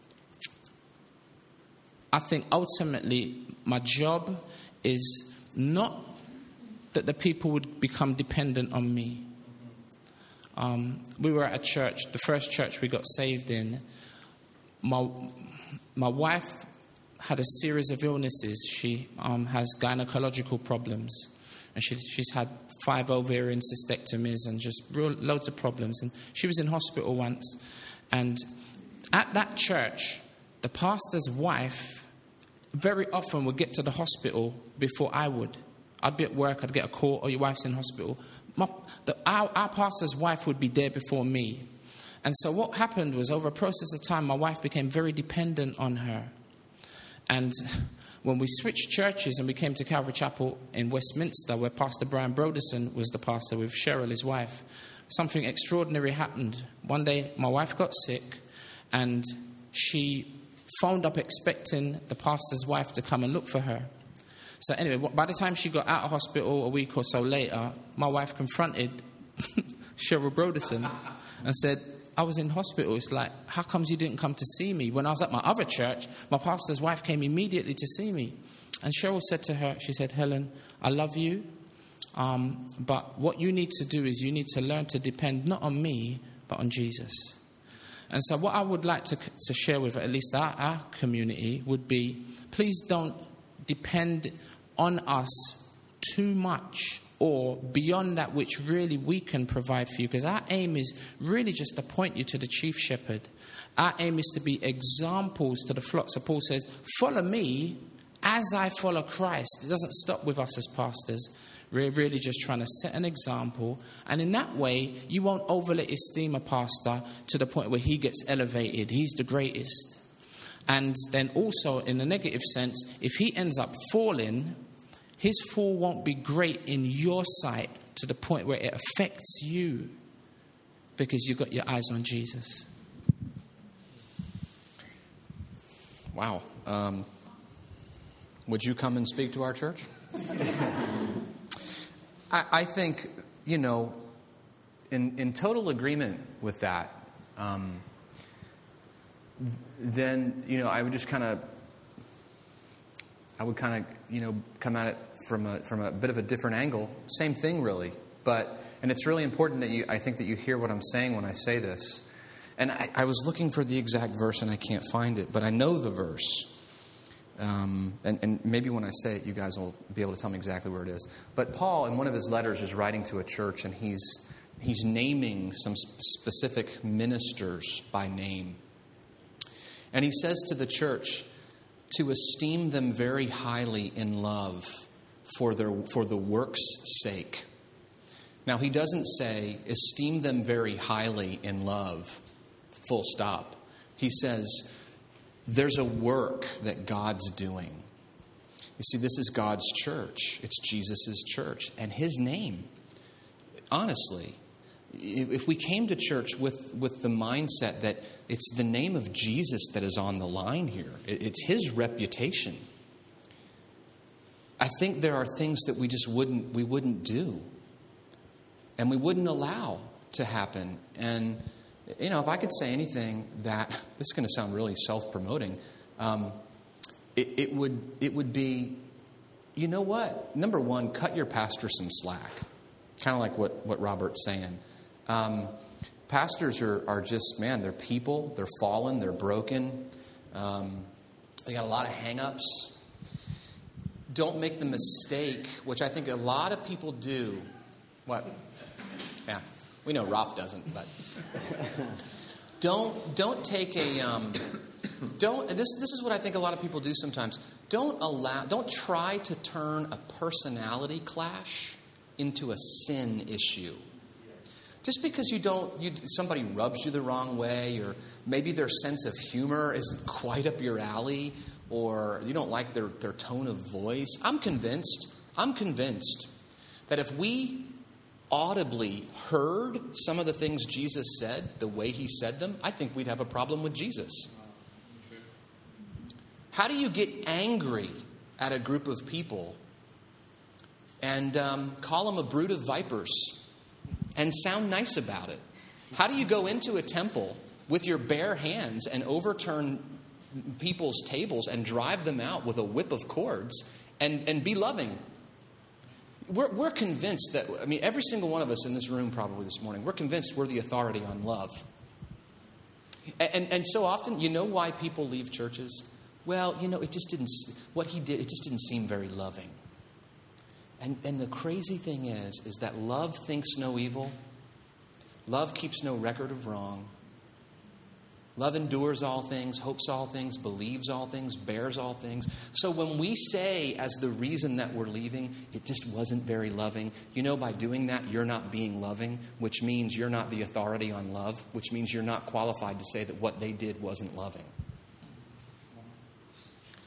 I think ultimately my job is not that the people would become dependent on me. Um, we were at a church, the first church we got saved in. My, my wife had a series of illnesses. She um, has gynecological problems. And she, she's had five ovarian cystectomies and just real, loads of problems. And she was in hospital once. And at that church, the pastor's wife very often would get to the hospital before I would. I'd be at work, I'd get a call, oh, your wife's in hospital. My, the, our, our pastor's wife would be there before me. And so what happened was, over a process of time, my wife became very dependent on her. And when we switched churches and we came to Calvary Chapel in Westminster, where Pastor Brian Broderson was the pastor with Cheryl, his wife, something extraordinary happened. One day, my wife got sick, and she phoned up expecting the pastor's wife to come and look for her. So anyway, by the time she got out of hospital a week or so later, my wife confronted Cheryl Broderson and said, I was in hospital. It's like, how comes you didn't come to see me? When I was at my other church, my pastor's wife came immediately to see me. And Cheryl said to her, she said, Helen, I love you. Um, but what you need to do is you need to learn to depend not on me, but on Jesus. And so what I would like to, to share with at least our, our community would be, please don't depend on us too much or beyond that which really we can provide for you. Because our aim is really just to point you to the chief shepherd. Our aim is to be examples to the flock. So Paul says, follow me as I follow Christ. It doesn't stop with us as pastors. We're really just trying to set an example. And in that way, you won't overly esteem a pastor to the point where he gets elevated. He's the greatest. And then also, in a negative sense, if he ends up falling, his fall won't be great in your sight to the point where it affects you because you've got your eyes on Jesus. Wow. Um, would you come and speak to our church? I, I think, you know, in, in total agreement with that, um, th- then, you know, I would just kind of, I would kind of, you know, come at it from a from a bit of a different angle. Same thing, really. But, and it's really important that you, I think that you hear what I'm saying when I say this. And I, I was looking for the exact verse and I can't find it, but I know the verse. Um, and, and maybe when I say it, you guys will be able to tell me exactly where it is. But Paul, in one of his letters, is writing to a church, and he's he's naming some specific ministers by name. And he says to the church to esteem them very highly in love for their for the work's sake. Now, he doesn't say esteem them very highly in love, full stop. He says there's a work that God's doing. You see, this is God's church. It's Jesus' church. And his name, honestly, if we came to church with, with the mindset that it's the name of Jesus that is on the line here, it's his reputation, I think there are things that we just wouldn't we wouldn't do. And we wouldn't allow to happen. And you know, if I could say anything that, this is going to sound really self-promoting, um, it, it would it would be, you know what? Number one, cut your pastor some slack. Kind of like what, what Robert's saying. Um, pastors are, are just, man, they're people. They're fallen. They're broken. Um, they got a lot of hang-ups. Don't make the mistake, which I think a lot of people do. What? Yeah. We know Rolf doesn't, but don't don't take a um, don't. This this is what I think a lot of people do sometimes. Don't allow. Don't try to turn a personality clash into a sin issue. Just because you don't, you somebody rubs you the wrong way, or maybe their sense of humor isn't quite up your alley, or you don't like their their tone of voice. I'm convinced. I'm convinced that if we audibly heard some of the things Jesus said, the way he said them, I think we'd have a problem with Jesus. How do you get angry at a group of people and um, call them a brood of vipers and sound nice about it? How do you go into a temple with your bare hands and overturn people's tables and drive them out with a whip of cords and, and be loving? We're, we're convinced that, I mean, every single one of us in this room probably this morning, we're convinced we're the authority on love. And, and, and so often, you know why people leave churches? Well, you know, it just didn't, what he did, it just didn't seem very loving. And, and the crazy thing is, is that love thinks no evil. Love keeps no record of wrong. Love endures all things, hopes all things, believes all things, bears all things. So when we say as the reason that we're leaving, it just wasn't very loving, you know, by doing that, you're not being loving, which means you're not the authority on love, which means you're not qualified to say that what they did wasn't loving.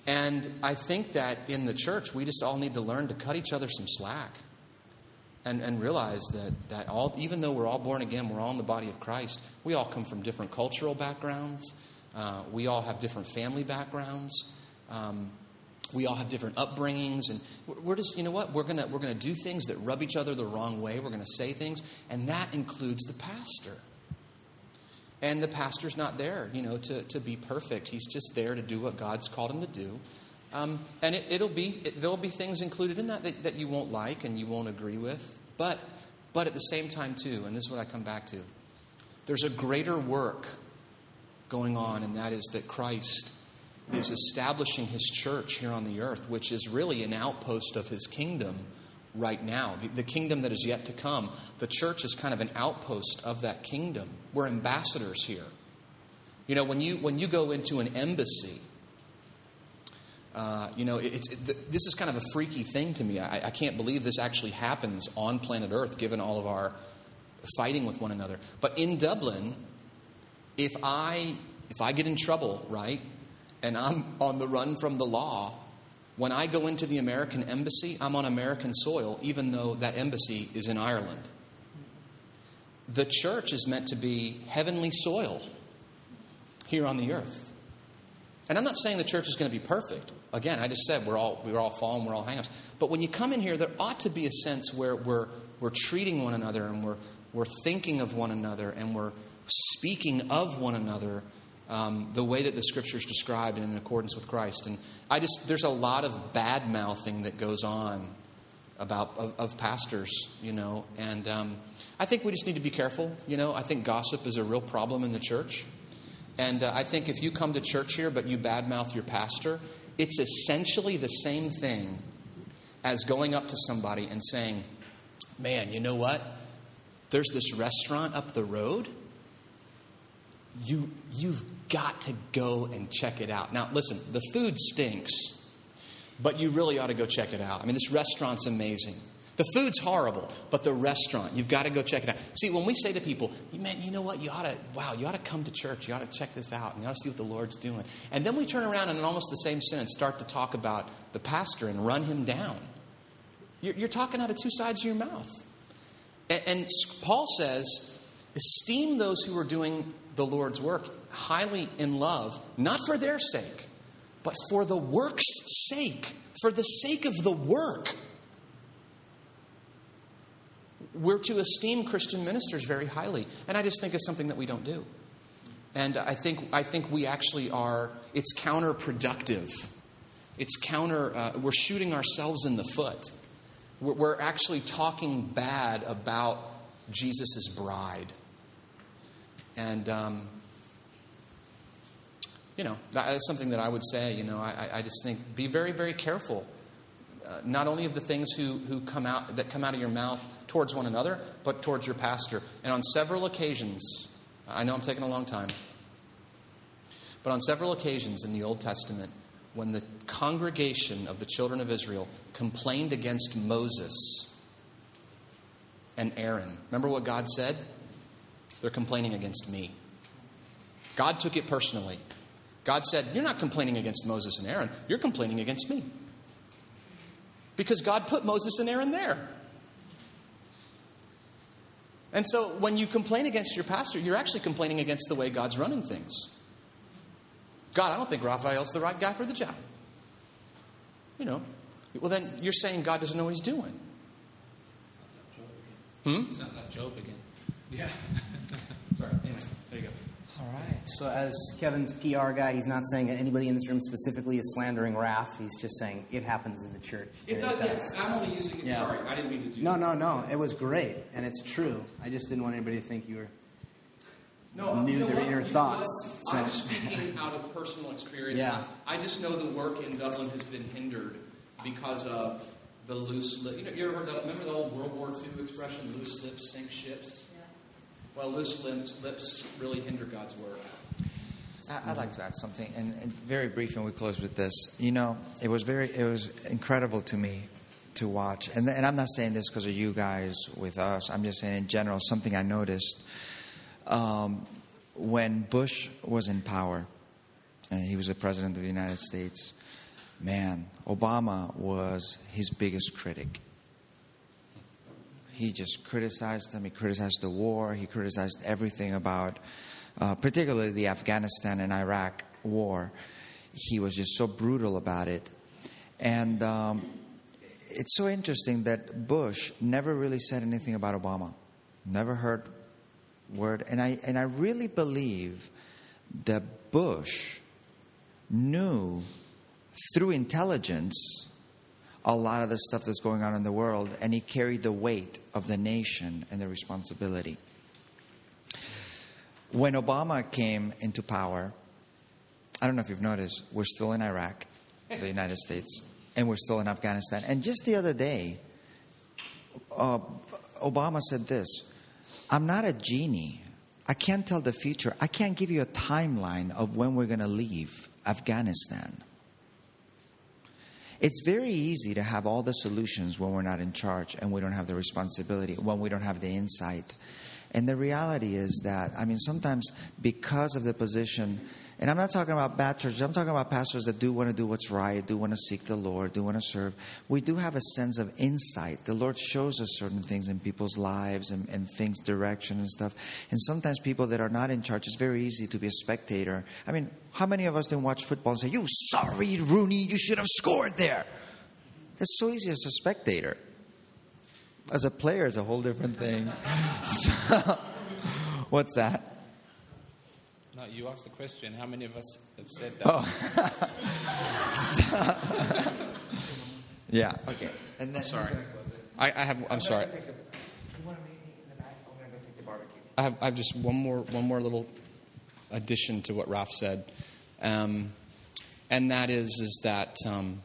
And I think that in the church, we just all need to learn to cut each other some slack. And, and realize that, that all, even though we're all born again, we're all in the body of Christ, we all come from different cultural backgrounds. Uh, we all have different family backgrounds. Um, we all have different upbringings. And we're, we're just, you know what, we're going we're gonna do things that rub each other the wrong way. We're going to say things. And that includes the pastor. And the pastor's not there, you know, to, to be perfect. He's just there to do what God's called him to do. Um, and it, it'll be it, there'll be things included in that, that that you won't like and you won't agree with. But but at the same time too, and this is what I come back to, there's a greater work going on, and that is that Christ is establishing his church here on the earth, which is really an outpost of his kingdom right now. The, the kingdom that is yet to come. The church is kind of an outpost of that kingdom. We're ambassadors here. You know, when you when you go into an embassy, Uh, you know, it's it, this is kind of a freaky thing to me. I, I can't believe this actually happens on planet Earth, given all of our fighting with one another. But in Dublin, if I if I get in trouble, right, and I'm on the run from the law, when I go into the American embassy, I'm on American soil, even though that embassy is in Ireland. The church is meant to be heavenly soil here on the earth. And I'm not saying the church is going to be perfect. Again, I just said we're all we're all fallen, we're all hang-ups. But when you come in here, there ought to be a sense where we're we're treating one another, and we're we're thinking of one another, and we're speaking of one another um, the way that the Scriptures described and in accordance with Christ. And I just there's a lot of bad mouthing that goes on about of, of pastors, you know, and um, I think we just need to be careful. You know, I think gossip is a real problem in the church. And uh, I think if you come to church here but you badmouth your pastor, it's essentially the same thing as going up to somebody and saying, man, you know what? There's this restaurant up the road. You, you've got to go and check it out. Now, listen, the food stinks, but you really ought to go check it out. I mean, this restaurant's amazing. The food's horrible, but the restaurant, you've got to go check it out. See, when we say to people, man, you know what, you ought to, wow, you ought to come to church. You ought to check this out, and you ought to see what the Lord's doing. And then we turn around and in almost the same sentence start to talk about the pastor and run him down. You're, you're talking out of two sides of your mouth. And, and Paul says, esteem those who are doing the Lord's work highly in love, not for their sake, but for the work's sake, for the sake of the work. We're to esteem Christian ministers very highly. And I just think it's something that we don't do. And I think I think we actually are, it's counterproductive. It's counter, uh, we're shooting ourselves in the foot. We're, we're actually talking bad about Jesus' bride. And, um, you know, that's something that I would say, you know, I, I just think be very, very careful. Uh, not only of the things who, who come out that come out of your mouth towards one another, but towards your pastor. And on several occasions, I know I'm taking a long time, but on several occasions in the Old Testament, when the congregation of the children of Israel complained against Moses and Aaron, remember what God said? They're complaining against me. God took it personally. God said, you're not complaining against Moses and Aaron, you're complaining against me. Because God put Moses and Aaron there. And so when you complain against your pastor, you're actually complaining against the way God's running things. God, I don't think Raphael's the right guy for the job. You know, well then you're saying God doesn't know what he's doing. Hmm? Sounds like Job again. Yeah. Sorry. Anyway, there you go. All right. So as Kevin's P R guy, he's not saying that anybody in this room specifically is slandering Raph. He's just saying it happens in the church. It does, yes. I'm only using it. Yeah. Sorry, I didn't mean to do No, that. no, no. It was great, and it's true. I just didn't want anybody to think you were No, knew you know their what? inner You know thoughts. what? I'm So- speaking out of personal experience. Yeah. I just know the work in Dublin has been hindered because of the loose lips. You know, you ever heard that? Remember the old World War Two expression, loose lips sink ships? Yeah. Well, loose lips, lips really hinder God's work. I'd like to add something, and, and very brief, and we close with this. You know, it was very, it was incredible to me to watch, and and I'm not saying this because of you guys with us. I'm just saying in general, something I noticed um, when Bush was in power, and he was the president of the United States. man, Obama was his biggest critic. He just criticized them. He criticized the war. He criticized everything about, uh, particularly the Afghanistan and Iraq war. He was just so brutal about it. And um, it's so interesting that Bush never really said anything about Obama. Never heard word. And I and I really believe that Bush knew through intelligence a lot of the stuff that's going on in the world, and he carried the weight of the nation and the responsibility. When Obama came into power, I don't know if you've noticed, we're still in Iraq, the United States, and we're still in Afghanistan. And just the other day, uh, Obama said this, I'm not a genie. I can't tell the future. I can't give you a timeline of when we're going to leave Afghanistan. It's very easy to have all the solutions when we're not in charge and we don't have the responsibility, when we don't have the insight. And the reality is that, I mean, sometimes because of the position, and I'm not talking about bad churches, I'm talking about pastors that do want to do what's right, do want to seek the Lord, do want to serve. We do have a sense of insight. The Lord shows us certain things in people's lives and, and things, direction and stuff. And sometimes people that are not in charge, it's very easy to be a spectator. I mean, how many of us didn't watch football and say, you sorry, Rooney, you should have scored there? It's so easy as a spectator. As a player, it's a whole different thing. So, what's that? No, you asked the question. How many of us have said that? Oh. Yeah. Okay. And then Sorry. I, I have. I'm sorry. I have. I have just one more. One more little addition to what Ralph said, um, and that is is that um,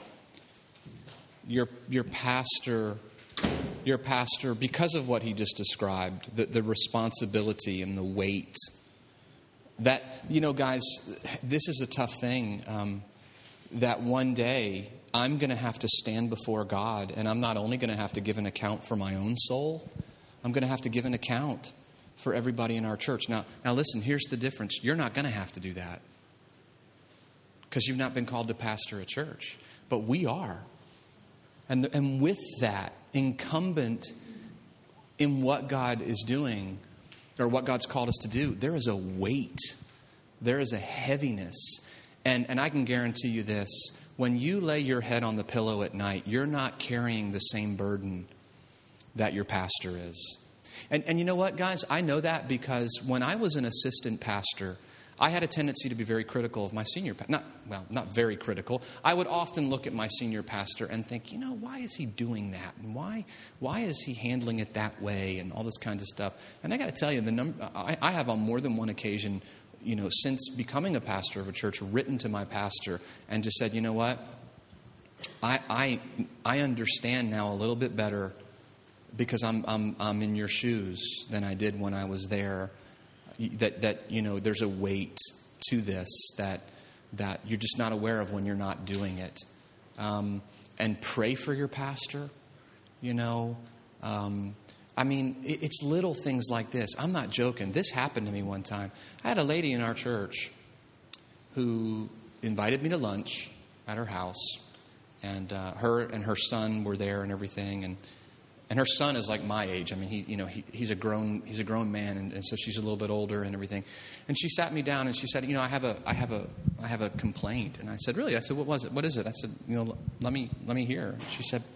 your your pastor. Your pastor, because of what he just described, the, the responsibility and the weight, that, you know, guys, this is a tough thing, um, that one day I'm going to have to stand before God, and I'm not only going to have to give an account for my own soul, I'm going to have to give an account for everybody in our church. Now, now listen, here's the difference. You're not going to have to do that because you've not been called to pastor a church, but we are. And, and with that, incumbent in what God is doing, or what God's called us to do, there is a weight. There is a heaviness. And, and I can guarantee you this, when you lay your head on the pillow at night, you're not carrying the same burden that your pastor is. And, and you know what, guys? I know that because when I was an assistant pastor, I had a tendency to be very critical of my senior pastor. Not, well, not very critical. I would often look at my senior pastor and think, you know, why is he doing that? And why why is he handling it that way? And all this kinds of stuff. And I got to tell you, the number I, I have on more than one occasion, you know, since becoming a pastor of a church, written to my pastor and just said, you know what? I I I understand now a little bit better because I'm I'm I'm in your shoes than I did when I was there. That, that you know, there's a weight to this that that you're just not aware of when you're not doing it. Um, and pray for your pastor, you know. Um, I mean, it, it's little things like this. I'm not joking. This happened to me one time. I had a lady in our church who invited me to lunch at her house. And uh, her and her son were there and everything. And And her son is like my age. I mean, he, you know, he, he's a grown, he's a grown man, and, and so she's a little bit older and everything. And she sat me down and she said, you know, I have a, I have a, I have a complaint. And I said, really? I said, what was it? What is it? I said, you know, let me, let me hear. And she said,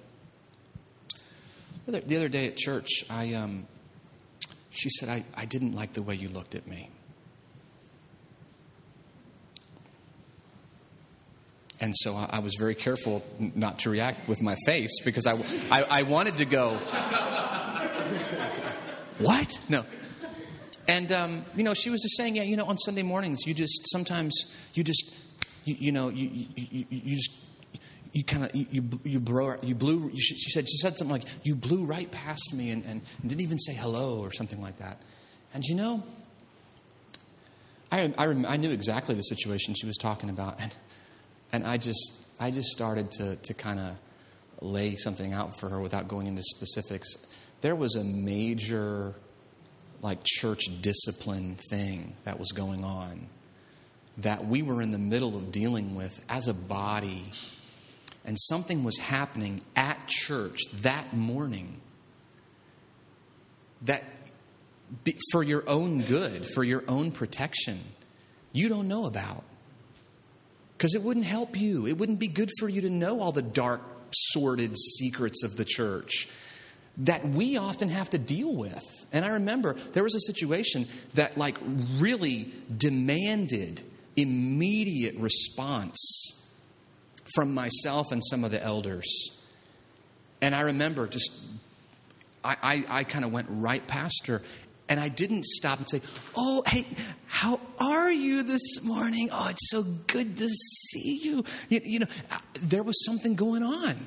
the other, the other day at church, I, um, she said, I, I didn't like the way you looked at me. And so I, I was very careful not to react with my face because I, I, I wanted to go, what? No. And, um, you know, she was just saying, yeah, you know, on Sunday mornings, you just, sometimes you just, you, you know, you, you, you, you just, you kind of, you, you, you, blew, you blew, you, she said, she said something like, you blew right past me and, and, and didn't even say hello or something like that. And, you know, I, I, I knew exactly the situation she was talking about. And, And I just I just started to, to kind of lay something out for her without going into specifics. There was a major, like, church discipline thing that was going on. that we were in the middle of dealing with as a body, and something was happening at church that morning that for your own good, for your own protection, you don't know about. Because it wouldn't help you. It wouldn't be good for you to know all the dark, sordid secrets of the church that we often have to deal with. And I remember there was a situation that like really demanded immediate response from myself and some of the elders. And I remember just, I, I, I kind of went right past her. And I didn't stop and say, oh, hey, how are you this morning? Oh, it's so good to see you. You, you know, there was something going on.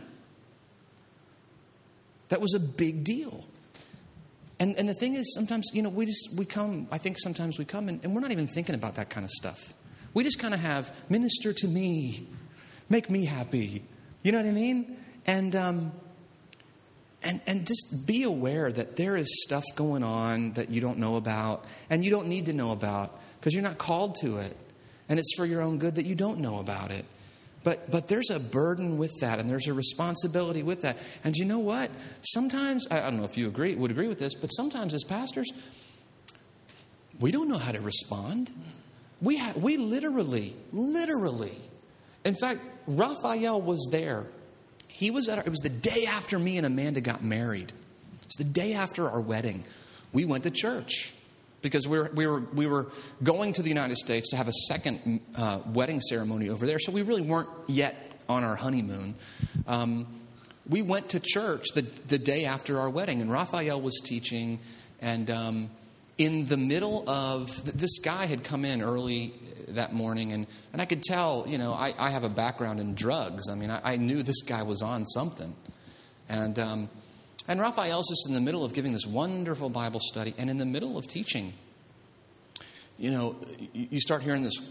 That was a big deal. And and the thing is, sometimes, you know, we just, we come, I think sometimes we come and, and we're not even thinking about that kind of stuff. We just kind of have, minister to me, make me happy. You know what I mean? And, um, And and just be aware that there is stuff going on that you don't know about and you don't need to know about because you're not called to it. And it's for your own good that you don't know about it. But but there's a burden with that and there's a responsibility with that. And you know what? Sometimes, I don't know if you agree would agree with this, but sometimes as pastors, we don't know how to respond. We ha- we literally, literally. In fact, Raphael was there. He was at our, it was the day after me and Amanda got married. It's the day after our wedding. We went to church because we were we were we were going to the United States to have a second uh, wedding ceremony over there. So we really weren't yet on our honeymoon. Um, we went to church the the day after our wedding, and Raphael was teaching. And um, in the middle of this guy had come in early that morning, and, and I could tell, you know, I, I have a background in drugs. I mean, I, I knew this guy was on something. And um, and Raphael's just in the middle of giving this wonderful Bible study, and in the middle of teaching, you know, you, you start hearing this,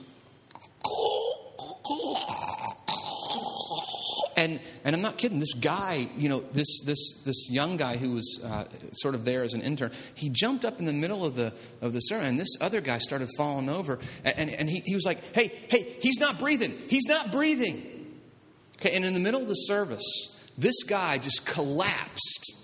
and and I'm not kidding. This guy, you know, this this this young guy who was uh, sort of there as an intern, he jumped up in the middle of the of the sermon, and this other guy started falling over, and and, and he, he was like, "Hey, hey, he's not breathing. He's not breathing." Okay, and in the middle of the service, this guy just collapsed,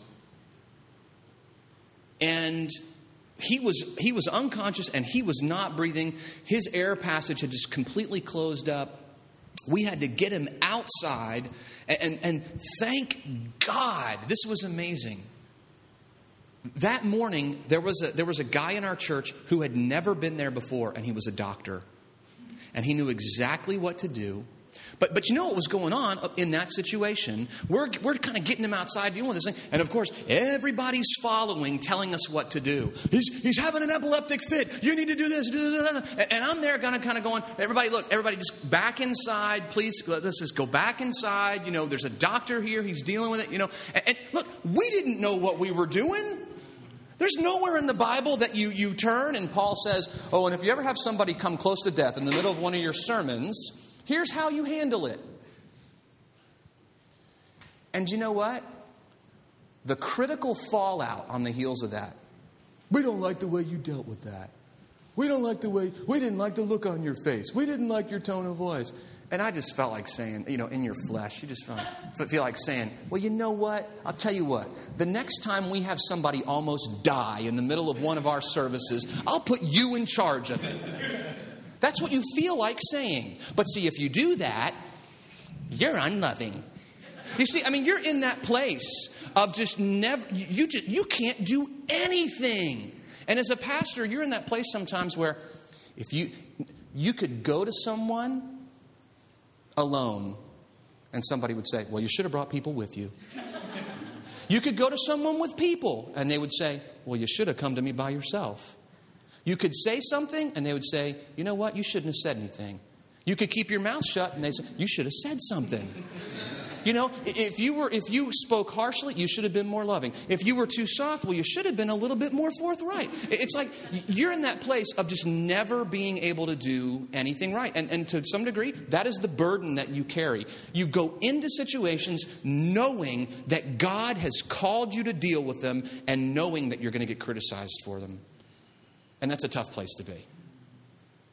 and he was he was unconscious, and he was not breathing. His air passage had just completely closed up. We had to get him outside, and, and, and thank God, this was amazing. That morning, there was a there was a guy in our church who had never been there before, and he was a doctor. And he knew exactly what to do. But but you know what was going on in that situation? We're we're kind of getting him outside dealing with this thing. And of course, everybody's following, telling us what to do. He's he's having an epileptic fit. You need to do this, do this. And I'm there kind of kind of going, everybody, look, everybody just back inside. Please, let's just go back inside. You know, there's a doctor here. He's dealing with it, you know. And, and look, we didn't know what we were doing. There's nowhere in the Bible that you, you turn and Paul says, oh, and if you ever have somebody come close to death in the middle of one of your sermons, here's how you handle it. And you know what? The critical fallout on the heels of that. We don't like the way you dealt with that. We don't like the way, we didn't like the look on your face. We didn't like your tone of voice. And I just felt like saying, you know, in your flesh, you just felt, feel like saying, well, you know what? I'll tell you what. The next time we have somebody almost die in the middle of one of our services, I'll put you in charge of it. That's what you feel like saying. But see, if you do that, you're unloving. You see, I mean, you're in that place of just never, you just, you can't do anything. And as a pastor, you're in that place sometimes where if you, you could go to someone alone and somebody would say, well, you should have brought people with you. You could go to someone with people and they would say, well, you should have come to me by yourself. You could say something and they would say, you know what? You shouldn't have said anything. You could keep your mouth shut and they say, you should have said something. You know, if you were, if you spoke harshly, you should have been more loving. If you were too soft, well, you should have been a little bit more forthright. It's like you're in that place of just never being able to do anything right. And, and to some degree, that is the burden that you carry. You go into situations knowing that God has called you to deal with them and knowing that you're going to get criticized for them. And that's a tough place to be.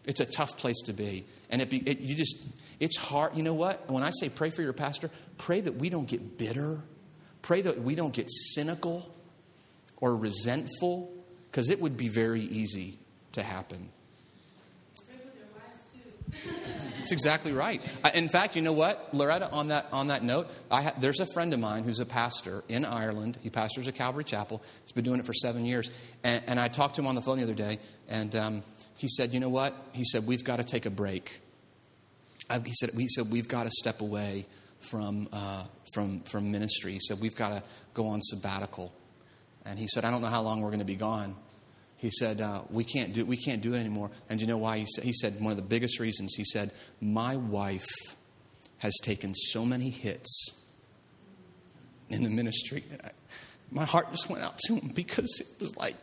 It's a tough place to be. And it, be, it you just, it's hard. You know what? When I say pray for your pastor, pray that we don't get bitter. Pray that we don't get cynical or resentful, because it would be very easy to happen. Pray for their wives too. That's exactly right. I, in fact, you know what, Loretta, on that on that note, I ha- there's a friend of mine who's a pastor in Ireland. He pastors a Calvary Chapel. He's been doing it for seven years. And, and I talked to him on the phone the other day, and um, he said, you know what? He said, we've got to take a break. I, he said, he said, we've got to step away from uh, from from ministry. He said, we've got to go on sabbatical. And he said, I don't know how long we're going to be gone. He said, uh, we can't do we can't do it anymore. And you know why? He said, he said one of the biggest reasons. He said, my wife has taken so many hits in the ministry. And I, my heart just went out to him, because it was like,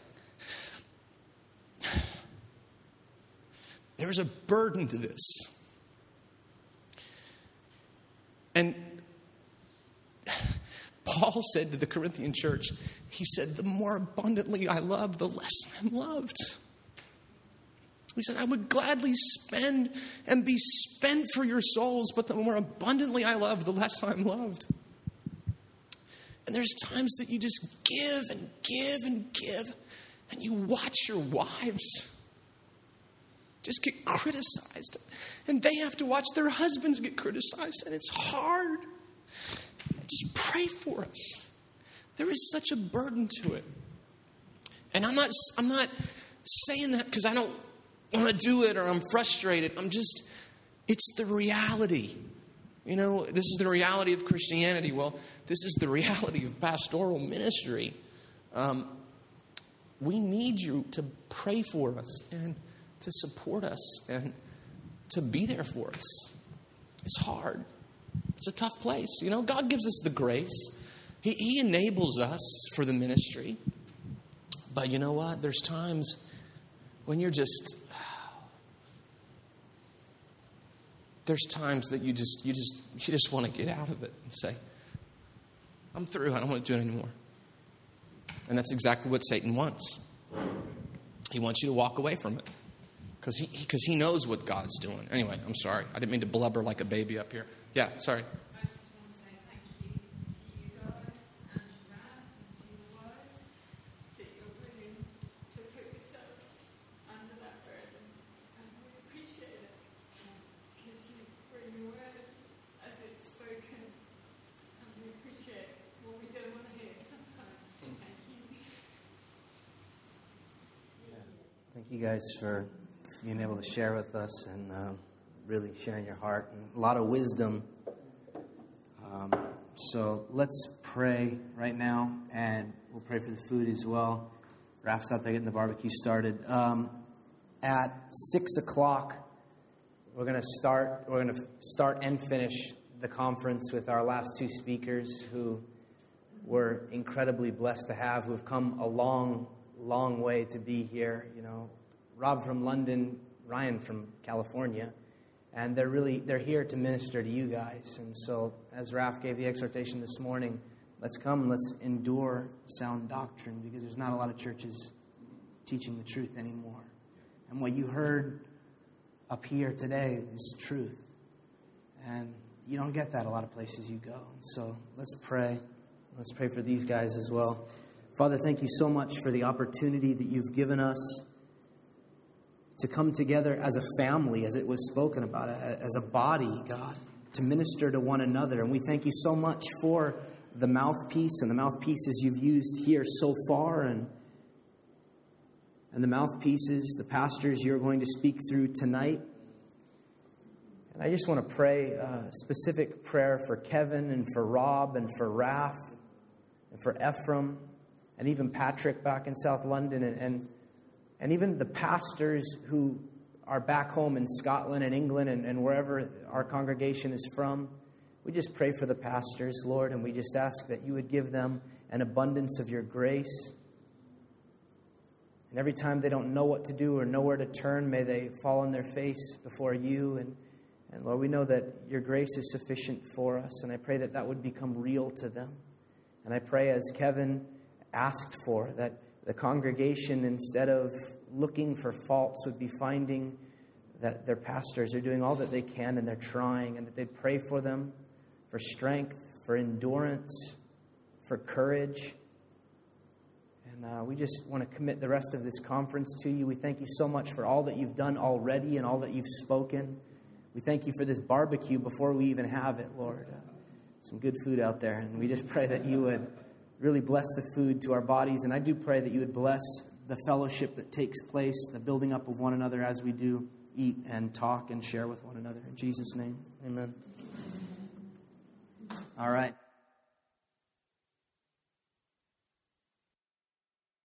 there's a burden to this. And Paul said to the Corinthian church, he said, the more abundantly I love, the less I'm loved. He said, I would gladly spend and be spent for your souls, but the more abundantly I love, the less I'm loved. And there's times that you just give and give and give, and you watch your wives just get criticized. And they have to watch their husbands get criticized, and it's hard. Just pray for us. There is such a burden to it. And I'm not I'm not saying that because I don't want to do it or I'm frustrated. I'm just, it's the reality. You know, this is the reality of Christianity. Well, this is the reality of pastoral ministry. Um, we need you to pray for us and to support us and to be there for us. It's hard. It's a tough place. You know, God gives us the grace. He, he enables us for the ministry. But you know what? There's times when you're just, there's times that you just, you just, you just want to get out of it and say, I'm through. I don't want to do it anymore. And that's exactly what Satan wants. He wants you to walk away from it. Because he, because he knows what God's doing. Anyway, I'm sorry. I didn't mean to blubber like a baby up here. Yeah, sorry. I just want to say thank you to you guys and to Rad and to your wives that you're willing to put yourselves under that burden. And we appreciate it because you bring your word as it's spoken. And we appreciate what we don't want to hear sometimes. Thank you. Thank you guys for being able to share with us and uh, really sharing your heart and a lot of wisdom. Um, so let's pray right now, and we'll pray for the food as well. Raph's out there getting the barbecue started. Um, at six o'clock, we're going to start. We're going to start and finish the conference with our last two speakers, who we're incredibly blessed to have, who have come a long, long way to be here. You know, Rob from London, Ryan from California, and they're really they're here to minister to you guys. And so, as Raph gave the exhortation this morning, let's come, let's endure sound doctrine, because there's not a lot of churches teaching the truth anymore. And what you heard up here today is truth, and you don't get that a lot of places you go. So let's pray. Let's pray for these guys as well. Father, thank you so much for the opportunity that you've given us to come together as a family, as it was spoken about, as a body, God, to minister to one another. And we thank you so much for the mouthpiece and the mouthpieces you've used here so far, and and the mouthpieces, the pastors you're going to speak through tonight. And I just want to pray a specific prayer for Kevin and for Rob and for Raph and for Ephraim and even Patrick back in South London, and, and And even the pastors who are back home in Scotland and England and, and wherever our congregation is from. We just pray for the pastors, Lord, and we just ask that you would give them an abundance of your grace. And every time they don't know what to do or know where to turn, may they fall on their face before you. And, and Lord, we know that your grace is sufficient for us, and I pray that that would become real to them. And I pray, as Kevin asked for, that the congregation, instead of looking for faults, would be finding that their pastors are doing all that they can and they're trying, and that they'd pray for them, for strength, for endurance, for courage. And uh, we just want to commit the rest of this conference to you. We thank you so much for all that you've done already and all that you've spoken. We thank you for this barbecue before we even have it, Lord. Uh, some good food out there. And we just pray that you would really bless the food to our bodies. And I do pray that you would bless the fellowship that takes place, the building up of one another as we do eat and talk and share with one another. In Jesus' name, amen. All right.